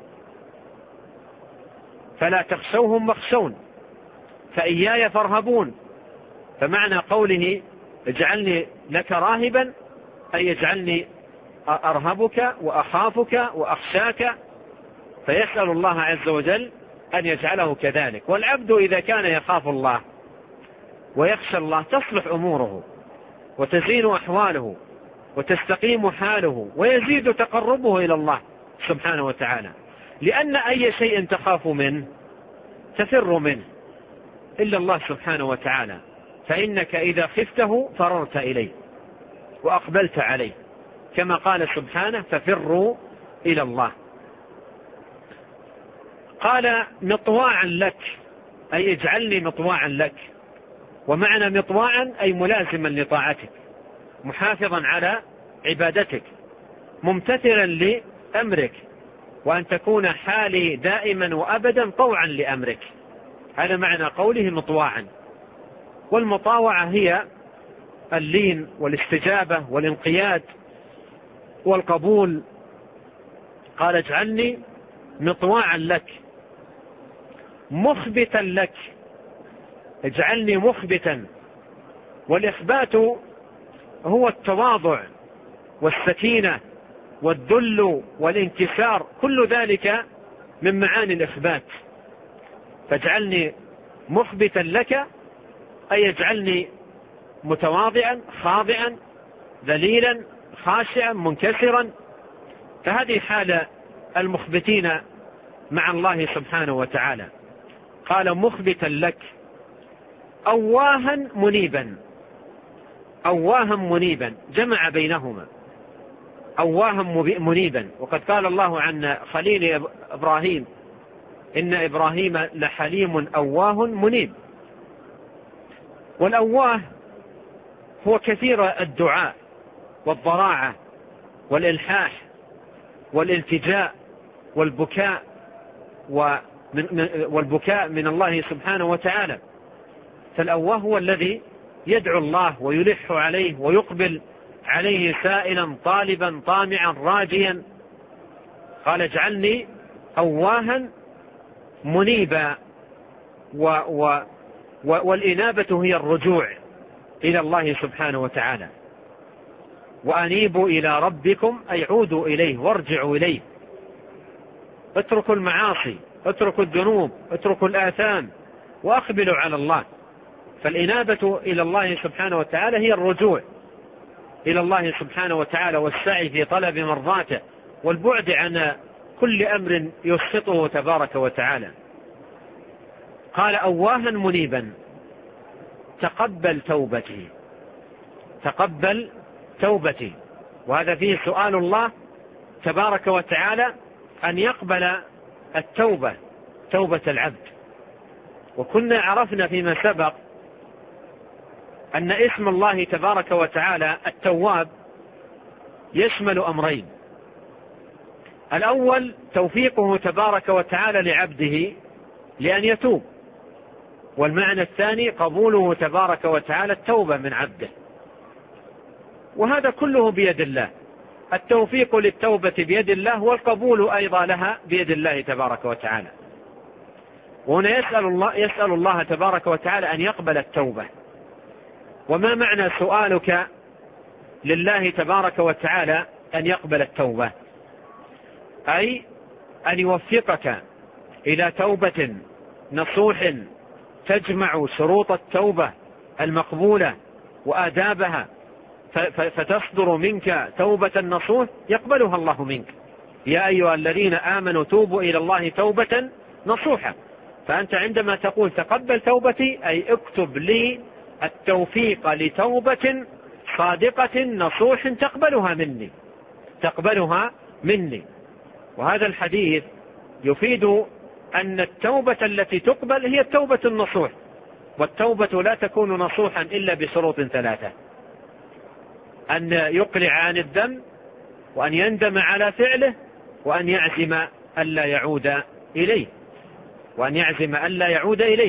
فلا تخشوهم واخشون فإياي فارهبون. فمعنى قوله اجعلني لك راهبا أي اجعلني أرهبك وأخافك وأخشاك، فيسأل الله عز وجل أن يجعله كذلك. والعبد إذا كان يخاف الله ويخشى الله تصلح أموره وتزين أحواله وتستقيم حاله ويزيد تقربه إلى الله سبحانه وتعالى، لأن أي شيء تخاف منه تفر منه إلا الله سبحانه وتعالى، فإنك إذا خفته فررت إليه وأقبلت عليه، كما قال سبحانه ففروا إلى الله. قال مطواعا لك أي اجعلني مطواعا لك، ومعنى مطواعا أي ملازما لطاعتك، محافظا على عبادتك، ممتثلا لأمرك، وأن تكون حالي دائما وأبدا طوعا لأمرك. هذا معنى قوله مطواعا. والمطاوعة هي اللين والاستجابة والانقياد والقبول. قال اجعلني مطواعا لك مخبتا لك، اجعلني مخبتا. والإخبات هو التواضع والسكينة والذل والانكسار، كل ذلك من معاني الإخبات. فاجعلني مخبتا لك أي اجعلني متواضعا خاضعا ذليلا خاشعا منكسرا. فهذه حال المخبتين مع الله سبحانه وتعالى. قال مخبتا لك أواها منيبا، أواها منيبا جمع بينهما، أواها منيبا. وقد قال الله عن خليل إبراهيم إن إبراهيم لحليم أواه منيب. والأواه هو كثير الدعاء والضراعة والإلحاح والالتجاء والبكاء والبكاء من الله سبحانه وتعالى. فالأواه هو الذي يدعو الله ويلح عليه ويقبل عليه سائلا طالبا طامعا راجيا. قال اجعلني أواها منيبا. و و والإنابة هي الرجوع إلى الله سبحانه وتعالى. وأنيبوا إلى ربكم أي عودوا إليه وارجعوا إليه. اتركوا المعاصي، اتركوا الذنوب، اتركوا الآثام وأقبلوا على الله. فالإنابة إلى الله سبحانه وتعالى هي الرجوع إلى الله سبحانه وتعالى والسعي في طلب مرضاته والبعد عن كل أمر يسخطه تبارك وتعالى. قال أواها منيبا تقبل توبتي، تقبل توبتي. وهذا فيه سؤال الله تبارك وتعالى أن يقبل التوبة، توبة العبد. وكنا عرفنا فيما سبق أن اسم الله تبارك وتعالى التواب يشمل أمرين: الأول توفيقه تبارك وتعالى لعبده لأن يتوب، والمعنى الثاني قبوله تبارك وتعالى التوبة من عبده. وهذا كله بيد الله. التوفيق للتوبة بيد الله، والقبول أيضا لها بيد الله تبارك وتعالى. وهنا يسأل الله, يسأل الله تبارك وتعالى أن يقبل التوبة. وما معنى سؤالك لله تبارك وتعالى أن يقبل التوبة؟ أي أن يوفقك إلى توبة نصوح تجمع شروط التوبة المقبولة وآدابها، فتصدر منك توبة نصوح يقبلها الله منك. يا أيها الذين آمنوا توبوا إلى الله توبة نصوحا. فأنت عندما تقول تقبل توبتي، أي اكتب لي التوفيق لتوبة صادقة نصوح تقبلها مني تقبلها مني. وهذا الحديث يفيد أن التوبة التي تقبل هي التوبة النصوح، والتوبة لا تكون نصوحا إلا بشروط ثلاثة: أن يقلع عن الذنب، وأن يندم على فعله، وأن يعزم ألا يعود إليه وأن يعزم ألا يعود إليه.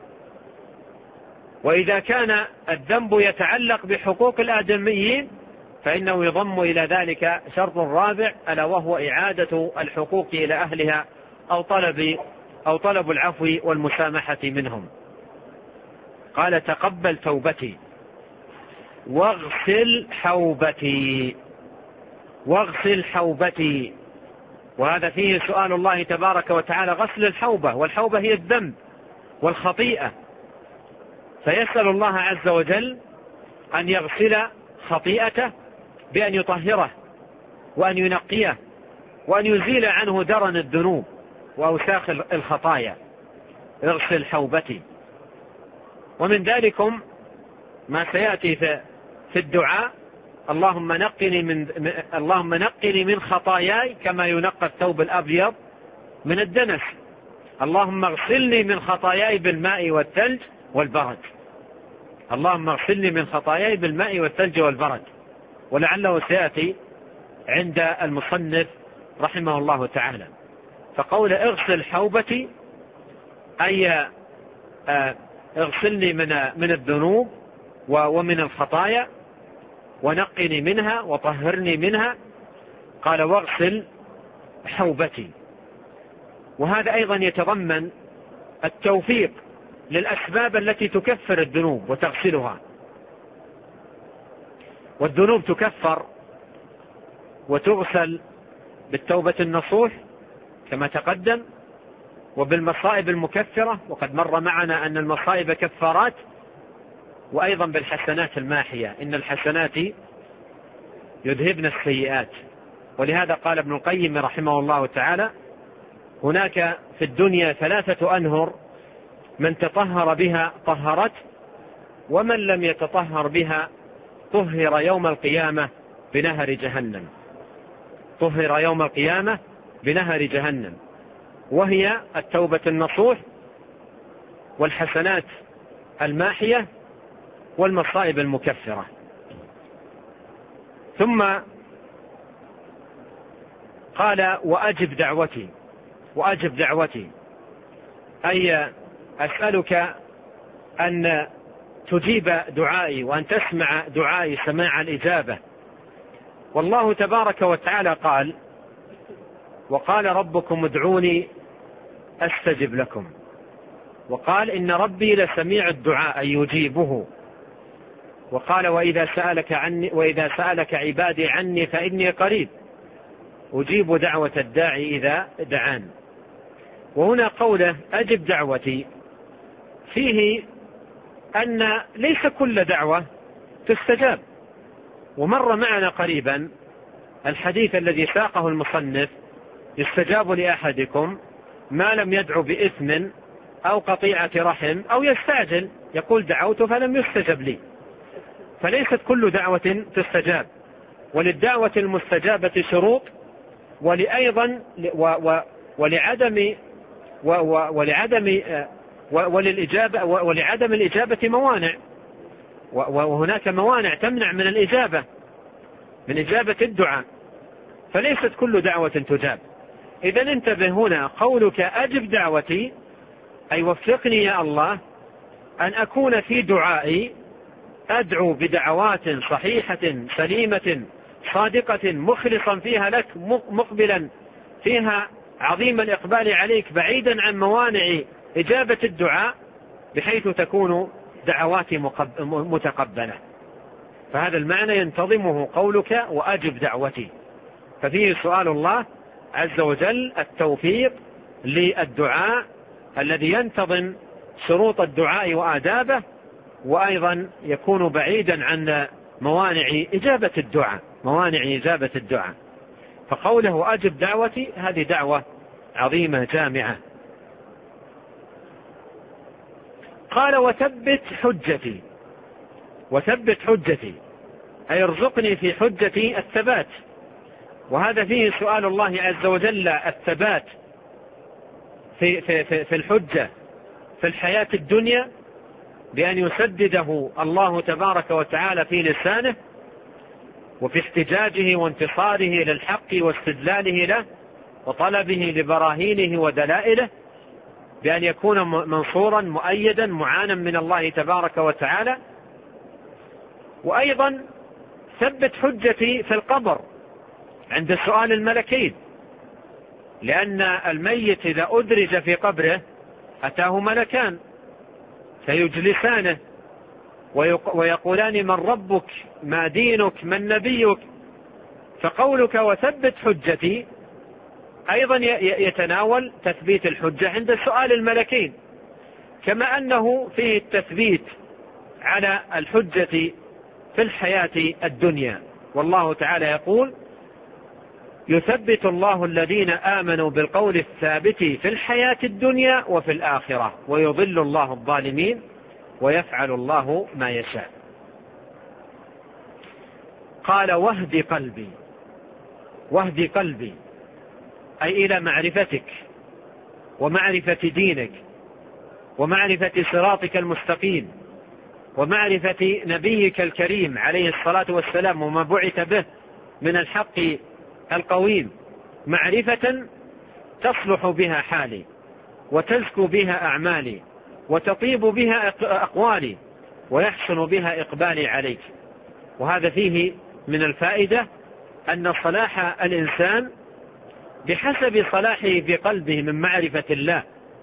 وإذا كان الذنب يتعلق بحقوق الآدميين فإنه يضم إلى ذلك شرط رابع، ألا وهو إعادة الحقوق إلى أهلها أو طلب أو طلب العفو والمسامحة منهم. قال تقبل توبتي واغسل حوبتي واغسل حوبتي. وهذا فيه سؤال الله تبارك وتعالى غسل الحوبة، والحوبة هي الذنب والخطيئة. فيسأل الله عز وجل أن يغسل خطيئته بأن يطهره وأن ينقيه وأن يزيل عنه درن الذنوب وأوساخ الخطايا. اغسل حوبتي. ومن ذلكم ما سيأتي في الدعاء: اللهم نقني من اللهم نقني من خطاياي كما ينقى الثوب الأبيض من الدنس. اللهم اغسلني من خطاياي بالماء والثلج والبرد. اللهم اغسلني من خطاياي بالماء والثلج والبرد. ولعله سيأتي عند المصنف رحمه الله تعالى. فقول اغسل حوبتي أي اغسلني من من الذنوب ومن الخطايا، ونقني منها وطهرني منها. قال واغسل حوبتي. وهذا أيضا يتضمن التوفيق للأسباب التي تكفر الذنوب وتغسلها. والذنوب تكفر وتغسل بالتوبة النصوح كما تقدم، وبالمصائب المكفرة، وقد مر معنا أن المصائب كفارات، وأيضا بالحسنات الماحية، إن الحسنات يذهبن السيئات. ولهذا قال ابن القيم رحمه الله تعالى: هناك في الدنيا ثلاثة أنهر، من تطهر بها طهرت، ومن لم يتطهر بها طهر يوم القيامة بنهر جهنم طهر يوم القيامة بنهر جهنم وهي التوبة النصوح والحسنات الماحية والمصائب المكفرة. ثم قال وأجب دعوتي وأجب دعوتي أي أسألك أن تجيب دعائي وأن تسمع دعائي سماع الإجابة. والله تبارك وتعالى قال: وقال ربكم ادعوني أستجب لكم. وقال إن ربي لسميع الدعاء يجيبه. وقال وإذا سألك عني وإذا سألك عبادي عني فإني قريب أجيب دعوة الداعي إذا دعان. وهنا قوله أجب دعوتي فيه أن ليس كل دعوة تستجاب. ومر معنا قريبا الحديث الذي ساقه المصنف: يستجاب لأحدكم ما لم يدعو بإثم أو قطيعة رحم أو يستعجل، يقول دعوت فلم يستجب لي. فليست كل دعوة تستجاب، وللدعوة المستجابة شروط، ولأيضا ولعدم ولعدم وللإجابة ولعدم الإجابة موانع، وهناك موانع تمنع من الإجابة من إجابة الدعاء، فليست كل دعوة تجاب. إذن انتبه هنا، قولك أجب دعوتي أي وفقني يا الله أن أكون في دعائي أدعو بدعوات صحيحة سليمة صادقة مخلصا فيها لك، مقبلا فيها عظيم الإقبال عليك، بعيدا عن موانع إجابة الدعاء، بحيث تكون دعواتي متقبلة. فهذا المعنى ينتظمه قولك وأجب دعوتي، ففيه سؤال الله عز وجل التوفيق للدعاء الذي ينتظم شروط الدعاء وآدابه، وأيضا يكون بعيدا عن موانع إجابة الدعاء موانع إجابة الدعاء. فقوله أجب دعوتي هذه دعوة عظيمة جامعة. قال وثبت حجتي، وثبت حجتي أي ارزقني في حجتي الثبات، وهذا فيه سؤال الله عز وجل الثبات في, في, في, في الحجة في الحياة الدنيا، بأن يسدده الله تبارك وتعالى في لسانه وفي احتجاجه وانتصاره للحق واستدلاله له وطلبه لبراهينه ودلائله، بأن يكون منصورا مؤيدا معانا من الله تبارك وتعالى. وأيضا ثبت حجتي في القبر عند سؤال الملكين، لأن الميت إذا أدرج في قبره أتاه ملكان فيجلسانه ويقولان من ربك ما دينك من نبيك. فقولك وثبت حجتي أيضا يتناول تثبيت الحجة عند سؤال الملكين، كما أنه فيه التثبيت على الحجة في الحياة الدنيا. والله تعالى يقول يثبت الله الذين آمنوا بالقول الثابت في الحياة الدنيا وفي الآخرة ويضل الله الظالمين ويفعل الله ما يشاء. قال واهد قلبي، واهد قلبي أي إلى معرفتك ومعرفة دينك ومعرفة صراطك المستقيم ومعرفة نبيك الكريم عليه الصلاة والسلام وما بعث به من الحق القويم، معرفة تصلح بها حالي وتزكو بها أعمالي وتطيب بها أقوالي ويحسن بها إقبالي عليك. وهذا فيه من الفائدة أن صلاح الإنسان بحسب صلاحه في قلبه من معرفة الله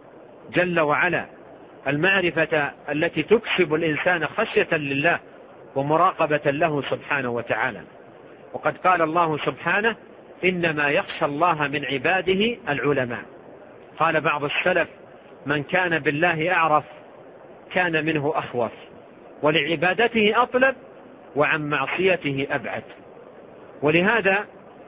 جل وعلا، المعرفة التي تكسب الإنسان خشية لله ومراقبة له سبحانه وتعالى. وقد قال الله سبحانه إنما يخشى الله من عباده العلماء. قال بعض السلف من كان بالله أعرف كان منه أخوف، ولعبادته أطلب وعن معصيته أبعد. ولهذا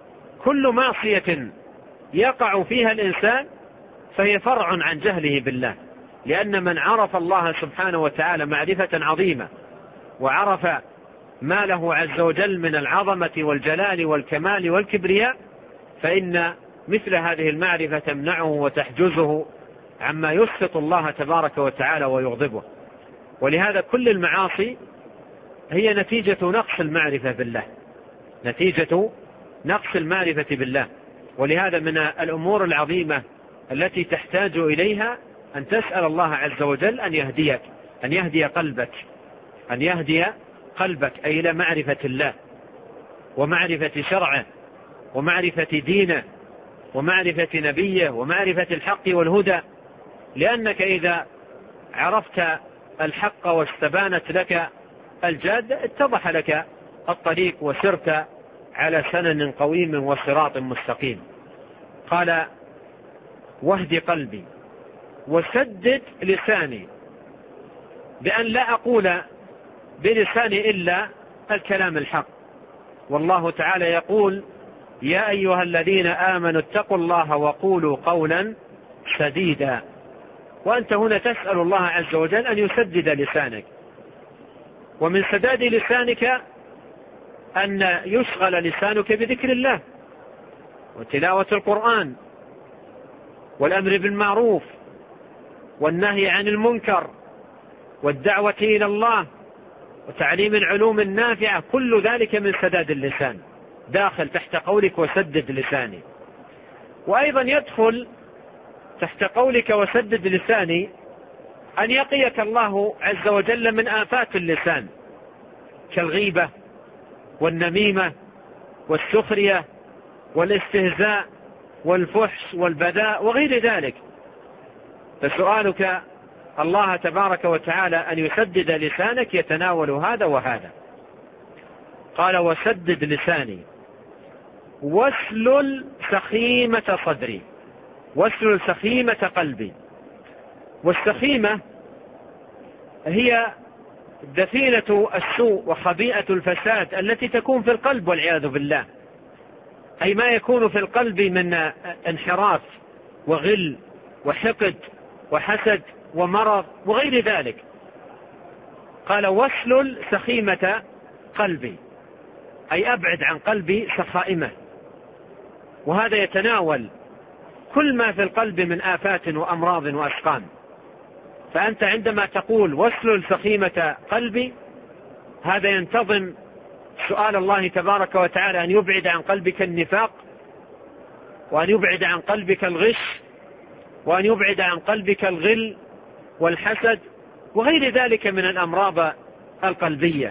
كل معصية يقع فيها الإنسان فهي فرع عن جهله بالله، لأن من عرف الله سبحانه وتعالى معرفة عظيمة وعرف ما له عز وجل من العظمة والجلال والكمال والكبرياء، فإن مثل هذه المعرفة تمنعه وتحجزه عما يسخط الله تبارك وتعالى ويغضبه. ولهذا كل المعاصي هي نتيجة نقص المعرفة بالله، نتيجة نقص المعرفة بالله. ولهذا من الأمور العظيمة التي تحتاج إليها أن تسأل الله عز وجل أن يهديك، أن يهدي قلبك، أن يهدي قلبك أي إلى معرفة الله ومعرفة شرعه ومعرفة دينه ومعرفة نبيه ومعرفة الحق والهدى. لأنك إذا عرفت الحق واستبانت لك الجادة اتضح لك الطريق وسرت على سنن قويم وصراط مستقيم. قال واهد قلبي وسدد لساني، بأن لا أقول بلساني إلا الكلام الحق. والله تعالى يقول يا أيها الذين آمنوا اتقوا الله وقولوا قولا سديدا، وأنت هنا تسأل الله عز وجل أن يسدد لسانك. ومن سداد لسانك أن يشغل لسانك بذكر الله وتلاوة القرآن والأمر بالمعروف والنهي عن المنكر والدعوة إلى الله وتعليم العلوم النافعة، كل ذلك من سداد اللسان داخل تحت قولك وسدد لساني. وأيضا يدخل تحت قولك وسدد لساني أن يقيك الله عز وجل من آفات اللسان كالغيبة والنميمة والسخرية والاستهزاء والفحش والبذاء وغير ذلك. فسؤالك الله تبارك وتعالى أن يسدد لسانك يتناول هذا وهذا. قال وسدد لساني واسلل سخيمة صدري، واسلل سخيمة قلبي. والسخيمة هي دفينة السوء وخبيئة الفساد التي تكون في القلب والعياذ بالله، أي ما يكون في القلب من انحراف وغل وحقد وحسد ومرض وغير ذلك. قال واسلل سخيمة قلبي، أي أبعد عن قلبي سخائمة، وهذا يتناول كل ما في القلب من آفات وأمراض وأسقام. فأنت عندما تقول واسلل سخيمة قلبي، هذا ينتظم سؤال الله تبارك وتعالى أن يبعد عن قلبك النفاق، وأن يبعد عن قلبك الغش، وأن يبعد عن قلبك الغل والحسد وغير ذلك من الأمراض القلبية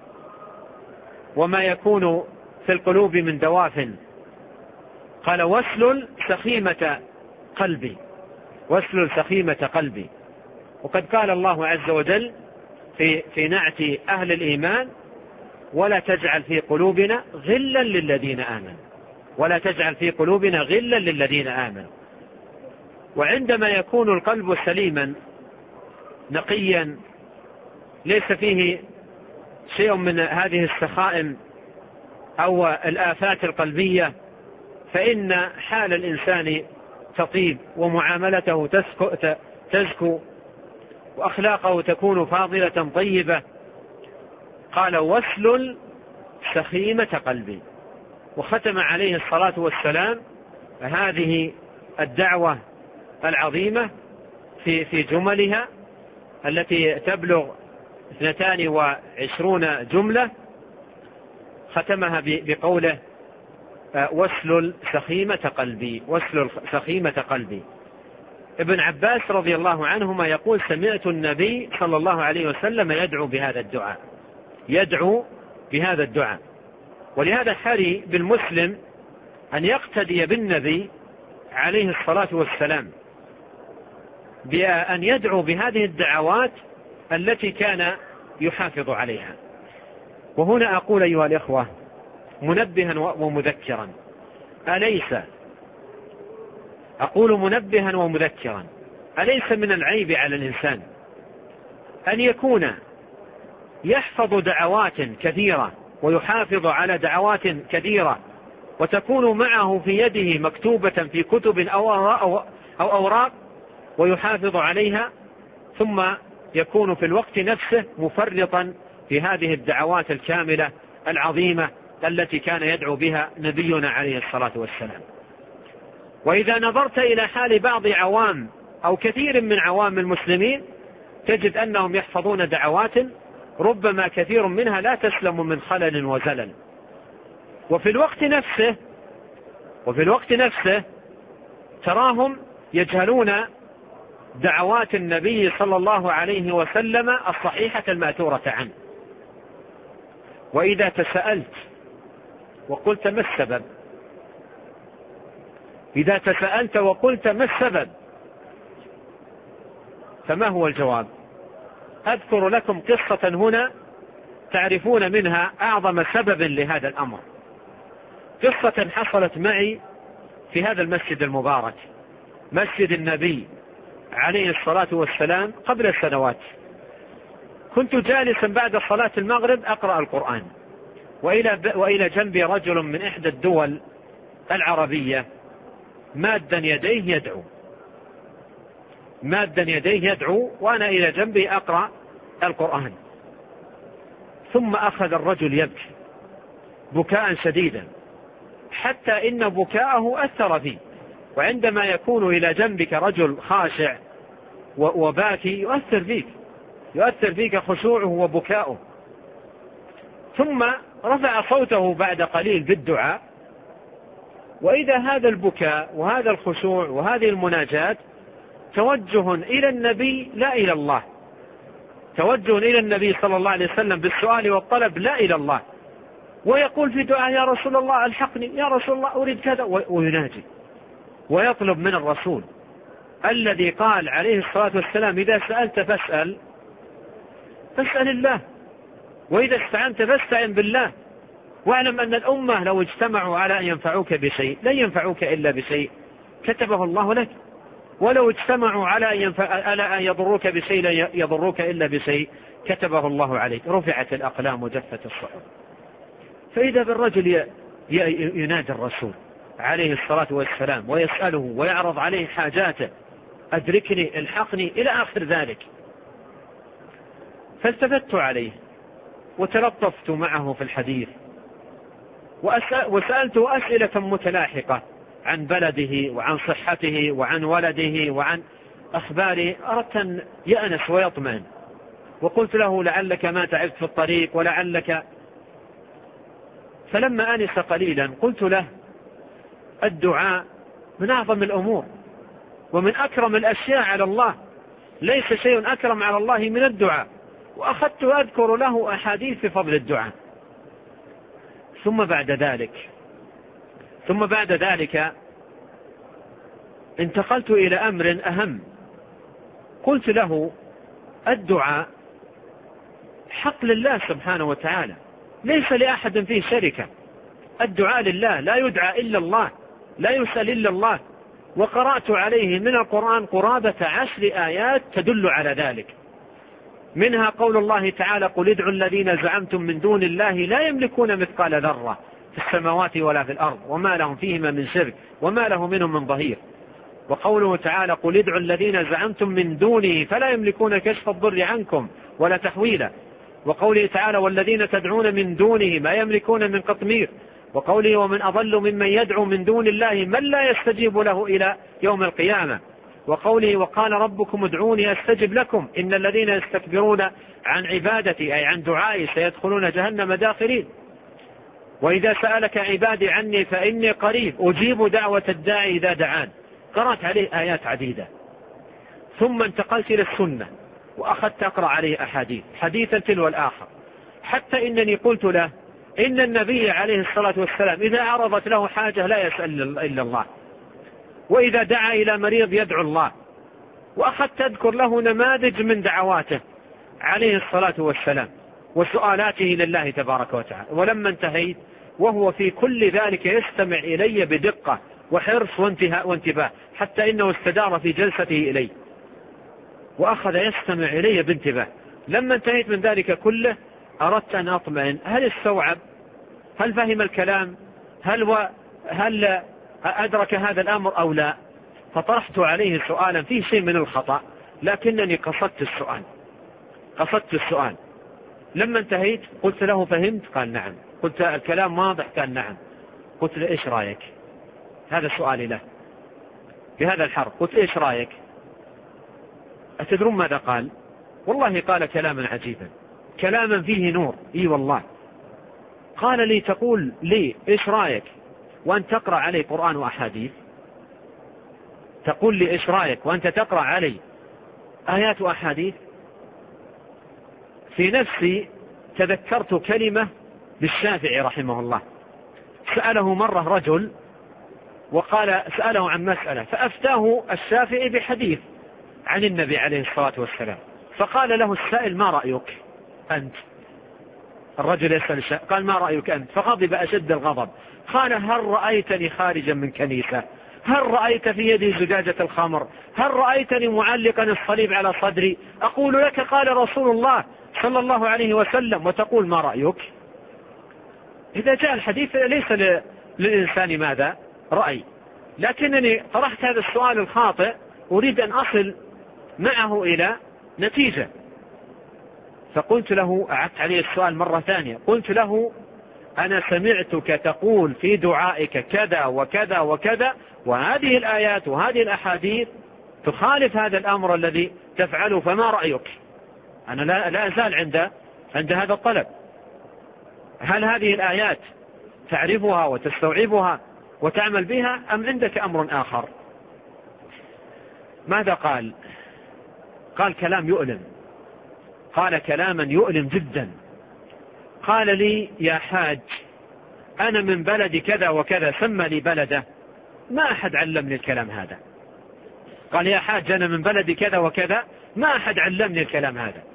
وما يكون في القلوب من دواف. قال واسلل سخيمة قلبي، واسلل سخيمة قلبي. وقد قال الله عز وجل في, في نعت أهل الإيمان ولا تجعل في قلوبنا غلا للذين آمنوا، ولا تجعل في قلوبنا غلا للذين آمنوا. وعندما يكون القلب سليما نقيا ليس فيه شيء من هذه السخائم أو الآفات القلبية، فإن حال الإنسان تطيب ومعاملته تزكو وأخلاقه تكون فاضلة طيبة. قال واسلل سخيمة قلبي. وختم عليه الصلاة والسلام هذه الدعوة العظيمة في في جملها التي تبلغ اثنتان وعشرون جملة، ختمها بقوله واسلل سخيمة قلبي، واسلل سخيمة قلبي. ابن عباس رضي الله عنهما يقول سمعت النبي صلى الله عليه وسلم يدعو بهذا الدعاء، يدعو بهذا الدعاء. ولهذا حري بالمسلم أن يقتدي بالنبي عليه الصلاة والسلام بأن يدعو بهذه الدعوات التي كان يحافظ عليها. وهنا أقول أيها الإخوة منبها ومذكرا، أليس أقول منبها ومذكرا أليس من العيب على الإنسان أن يكون يحفظ دعوات كثيرة ويحافظ على دعوات كثيرة وتكون معه في يده مكتوبة في كتب أو أوراق ويحافظ عليها، ثم يكون في الوقت نفسه مفرطا في هذه الدعوات الكاملة العظيمة التي كان يدعو بها نبينا عليه الصلاة والسلام. وإذا نظرت إلى حال بعض عوام أو كثير من عوام المسلمين تجد أنهم يحفظون دعوات ربما كثير منها لا تسلم من خلل وزلل، وفي الوقت نفسه وفي الوقت نفسه تراهم يجهلون دعوات النبي صلى الله عليه وسلم الصحيحة المأثورة عنه. وإذا تساءلت وقلت ما السبب، إذا تساءلت وقلت ما السبب فما هو الجواب؟ أذكر لكم قصة هنا تعرفون منها أعظم سبب لهذا الأمر. قصة حصلت معي في هذا المسجد المبارك، مسجد النبي عليه الصلاة والسلام، قبل سنوات. كنت جالسا بعد صلاة المغرب أقرأ القرآن، وإلى, وإلى جنبي رجل من إحدى الدول العربية مادا يديه يدعو مادا يديه يدعو وأنا إلى جنبي أقرأ القرآن. ثم أخذ الرجل يبكي بكاء شديدا حتى إن بكاءه أثر فيه. وعندما يكون إلى جنبك رجل خاشع وباكي يؤثر فيك يؤثر فيك خشوعه وبكاؤه. ثم رفع صوته بعد قليل بالدعاء، وإذا هذا البكاء وهذا الخشوع وهذه المناجاة توجه إلى النبي لا إلى الله. توجه إلى النبي صلى الله عليه وسلم بالسؤال والطلب لا إلى الله، ويقول في دعاء يا رسول الله الحقني، يا رسول الله أريد كذا، ويناجي ويطلب من الرسول الذي قال عليه الصلاة والسلام إذا سألت فاسأل فاسأل الله، وإذا استعنت فاستعن بالله، واعلم أن الأمة لو اجتمعوا على أن ينفعوك بشيء لن ينفعوك إلا بشيء كتبه الله لك، ولو اجتمعوا على أن, ينفع... على أن يضروك بشيء لن يضروك إلا بشيء كتبه الله عليك. رفعت الأقلام وجفت الصحف. فإذا بالرجل ي... ي... ينادي الرسول عليه الصلاة والسلام ويسأله ويعرض عليه حاجاته، أدركني الحقني إلى آخر ذلك. فالتفت عليه وتلطفت معه في الحديث وسألته أسئلة متلاحقة عن بلده وعن صحته وعن ولده وعن أخباره، أردت أن يأنس ويطمئن، وقلت له لعلك ما تعبت في الطريق ولعلك. فلما أنس قليلا قلت له الدعاء من أعظم الأمور ومن أكرم الأشياء على الله، ليس شيء أكرم على الله من الدعاء. وأخذت أذكر له أحاديث في فضل الدعاء. ثم بعد ذلك ثم بعد ذلك انتقلت إلى أمر أهم. قلت له الدعاء حق لله سبحانه وتعالى، ليس لأحد فيه شركة. الدعاء لله، لا يدعى إلا الله، لا يسأل إلا الله. وقرأت عليه من القرآن قرابة عشر آيات تدل على ذلك، منها قول الله تعالى قل ادعوا الذين زعمتم من دون الله لا يملكون مثقال ذرة في السماوات ولا في الأرض وما لهم فيهما من شرك وما له منهم من ظهير. وقوله تعالى قل ادعوا الذين زعمتم من دونه فلا يملكون كشف الضر عنكم ولا تحويلا. وقوله تعالى والذين تدعون من دونه ما يملكون من قطمير. وقوله ومن أضل ممن يدعو من دون الله من لا يستجيب له إلى يوم القيامة. وقوله وقال ربكم ادعوني أستجب لكم إن الذين يستكبرون عن عبادتي أي عن دعائي سيدخلون جهنم داخرين. وإذا سألك عبادي عني فإني قريب أجيب دعوة الداعي إذا دعان. قرأت عليه آيات عديدة. ثم انتقلت إلى السنة وأخذت أقرأ عليه أحاديث حديثا تلو الآخر، حتى إنني قلت له إن النبي عليه الصلاة والسلام إذا عرضت له حاجة لا يسأل إلا الله، وإذا دعا إلى مريض يدعو الله. وأخذت أذكر له نماذج من دعواته عليه الصلاة والسلام وسؤالاته لله تبارك وتعالى. ولما انتهيت وهو في كل ذلك يستمع إلي بدقة وحرص وانتباه، حتى إنه استدار في جلسته إلي وأخذ يستمع إلي بانتباه. لما انتهيت من ذلك كله أردت أن أطمئن، هل استوعب؟ هل فهم الكلام؟ هل, و... هل أدرك هذا الأمر أو لا؟ فطرحت عليه سؤالا فيه شيء من الخطأ، لكنني قصدت السؤال قصدت السؤال لما انتهيت قلت له فهمت؟ قال نعم. قلت الكلام واضح؟ قال نعم. قلت له إيش رأيك؟ هذا سؤالي له بهذا الحرف. قلت إيش رأيك؟ أتدرون ماذا قال؟ والله قال كلاما عجيبا، كلاما فيه نور. إي والله. قال لي تقول لي إيش رأيك وأنت تقرأ علي قرآن وأحاديث؟ تقول لي إيش رأيك وأنت تقرأ علي آيات وأحاديث؟ في نفسي تذكرت كلمة للشافعي رحمه الله، سأله مرة رجل وقال سأله عن مسألة فأفتاه الشافعي بحديث عن النبي عليه الصلاة والسلام، فقال له السائل ما رأيك أنت؟ الرجل يسأل الشافعي قال ما رأيك أنت؟ فغضب أشد الغضب، قال هل رأيتني خارجا من كنيسة؟ هل رأيت في يدي زجاجة الخمر؟ هل رأيتني معلقا الصليب على صدري أقول لك قال رسول الله صلى الله عليه وسلم وتقول ما رأيك؟ إذا جاء الحديث ليس للإنسان ماذا؟ رأي. لكنني طرحت هذا السؤال الخاطئ أريد أن أصل معه إلى نتيجة، فقلت له أعدت عليه السؤال مرة ثانية، قلت له أنا سمعتك تقول في دعائك كذا وكذا وكذا، وهذه الآيات وهذه الأحاديث تخالف هذا الأمر الذي تفعله، فما رأيك؟ أنا لا, لا أزال عند عند هذا الطلب. هل هذه الآيات تعرفها وتستوعبها وتعمل بها أم عندك أمر آخر؟ ماذا قال؟ قال كلام يؤلم، قال كلاما يؤلم جدا. قال لي: يا حاج، أنا من بلد كذا وكذا، سمى لي بلده، ما أحد علمني الكلام هذا. قال: يا حاج، أنا من بلد كذا وكذا، ما أحد علمني الكلام هذا،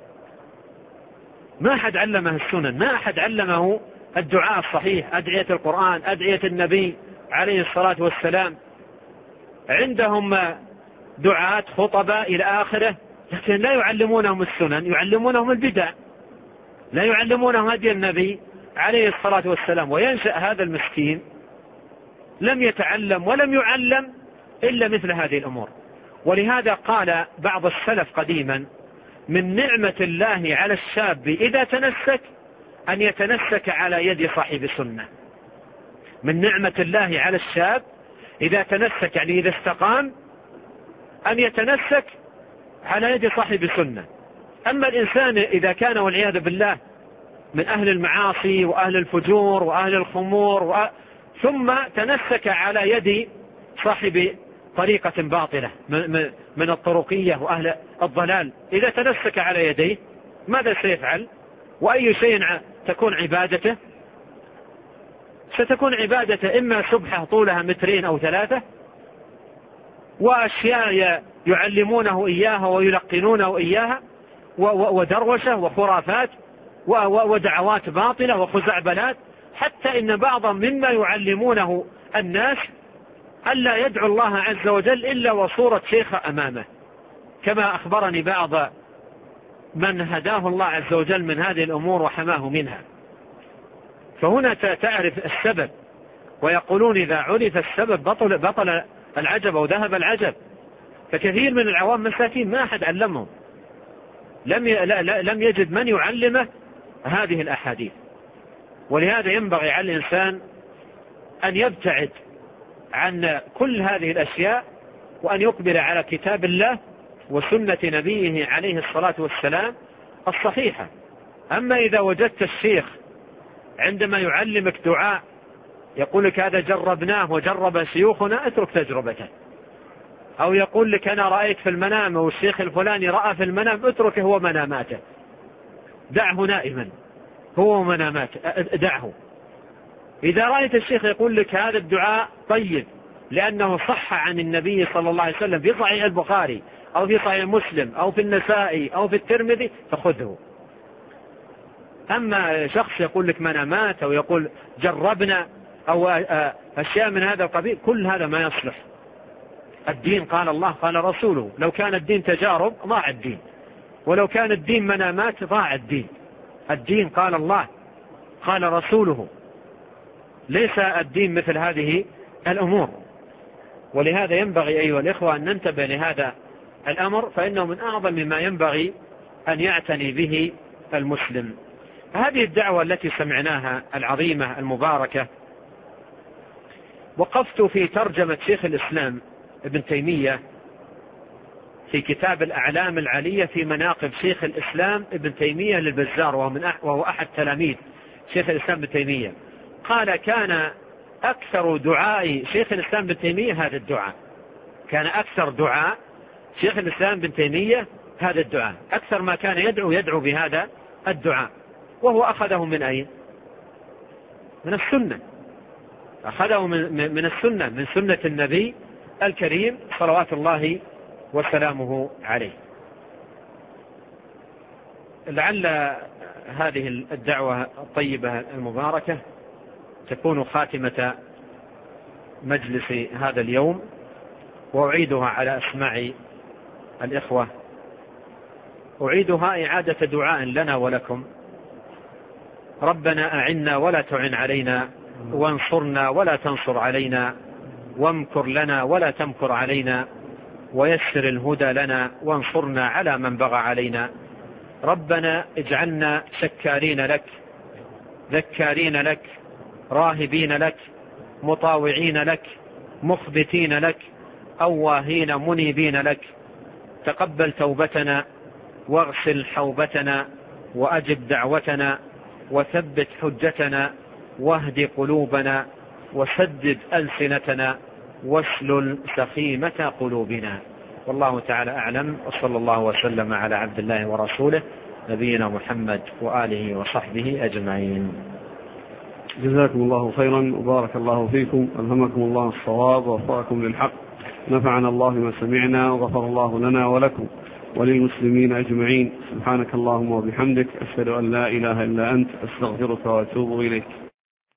ما أحد علمه السنن، ما أحد علمه الدعاء الصحيح، أدعية القرآن، أدعية النبي عليه الصلاة والسلام. عندهم دعاة خطبة إلى آخره، لكن لا يعلمونهم السنن، يعلمونهم البدع، لا يعلمونهم هدي النبي عليه الصلاة والسلام. وينشأ هذا المسكين لم يتعلم ولم يعلم إلا مثل هذه الأمور. ولهذا قال بعض السلف قديما: من نعمة الله على الشاب إذا تنسك أن يتنسك على يد صاحب السنة. من نعمة الله على الشاب إذا تنسك، يعني إذا استقام، أن يتنسك على يد صاحب السنة. أما الإنسان إذا كان والعياذ بالله من أهل المعاصي وأهل الفجور وأهل الخمور و... ثم تنسك على يد صاحب طريقة باطلة من الطرقية وأهل الضلال، إذا تنسك على يديه ماذا سيفعل؟ وأي شيء تكون عبادته؟ ستكون عبادته إما سبحة طولها مترين أو ثلاثة، وأشياء يعلمونه إياها ويلقنونه إياها، ودروشة وخرافات ودعوات باطلة وخزعبلات، حتى إن بعضا مما يعلمونه الناس ألا يدعو الله عز وجل إلا وصورة شيخ أمامه، كما أخبرني بعض من هداه الله عز وجل من هذه الأمور وحماه منها. فهنا تعرف السبب، ويقولون إذا عرف السبب بطل, بطل العجب وذهب العجب. فكثير من العوام مساكين ما أحد علمهم، لم لم يجد من يعلمه هذه الأحاديث. ولهذا ينبغي على الإنسان أن يبتعد عن كل هذه الأشياء، وأن يقبل على كتاب الله وسنة نبيه عليه الصلاة والسلام الصحيحة. أما إذا وجدت الشيخ عندما يعلمك دعاء يقول لك هذا جربناه وجرب شيوخنا، اترك تجربته. أو يقول لك أنا رأيت في المنام والشيخ الفلاني رأى في المنام، اتركه هو مناماته، دعه نائما هو مناماته، دعه. إذا رأيت الشيخ يقول لك هذا الدعاء طيب لأنه صح عن النبي صلى الله عليه وسلم في صحيح البخاري أو في صحيح مسلم أو في النسائي أو في الترمذي، فخذه. أما شخص يقول لك منامات أو يقول جربنا أو أشياء من هذا القبيل، كل هذا ما يصلح. الدين قال الله قال رسوله. لو كان الدين تجارب ضاع الدين، ولو كان الدين منامات ضاع الدين. الدين قال الله قال رسوله، ليس الدين مثل هذه الأمور. ولهذا ينبغي أيها الإخوة أن ننتبه لهذا الأمر، فإنه من أعظم ما ينبغي أن يعتني به المسلم. هذه الدعوة التي سمعناها العظيمة المباركة، وقفت في ترجمة شيخ الإسلام ابن تيمية في كتاب الأعلام العلية في مناقب شيخ الإسلام ابن تيمية للبزار، وهو أحد تلاميذ شيخ الإسلام ابن تيمية. قال كان أكثر دعاء شيخ الإسلام ابن تيمية هذا الدعاء، كان أكثر دعاء شيخ الإسلام ابن تيمية هذا الدعاء، أكثر ما كان يدعو يدعو بهذا الدعاء. وهو أخذه من أين؟ من السنة، أخذه من, من السنة، من سنة النبي الكريم صلوات الله وسلامه عليه. لعل هذه الدعوة الطيبة المباركة تكون خاتمة مجلس هذا اليوم، وأعيدها على أسماع الإخوة، أعيدها إعادة دعاء لنا ولكم. ربنا أعنا ولا تعن علينا، وانصرنا ولا تنصر علينا، وامكر لنا ولا تمكر علينا، ويسر الهدى لنا، وانصرنا على من بغى علينا. ربنا اجعلنا شكارين لك، ذكارين لك، راهبين لك، مطاوعين لك، مخبتين لك، أواهين منيبين لك. تقبل توبتنا، واغسل حوبتنا، وأجب دعوتنا، وثبت حجتنا، واهد قلوبنا، وسدد ألسنتنا، واسلل سخيمة قلوبنا. والله تعالى أعلم، وصلى الله وسلم على عبد الله ورسوله نبينا محمد وآله وصحبه أجمعين. جزاكم الله خيرا وبارك الله فيكم، ألهمكم الله الصواب ووفقكم للحق، نفعنا الله ما سمعنا وغفر الله لنا ولكم وللمسلمين أجمعين. سبحانك اللهم وبحمدك، أشهد أن لا إله إلا أنت، أستغفرك وأتوب إليك.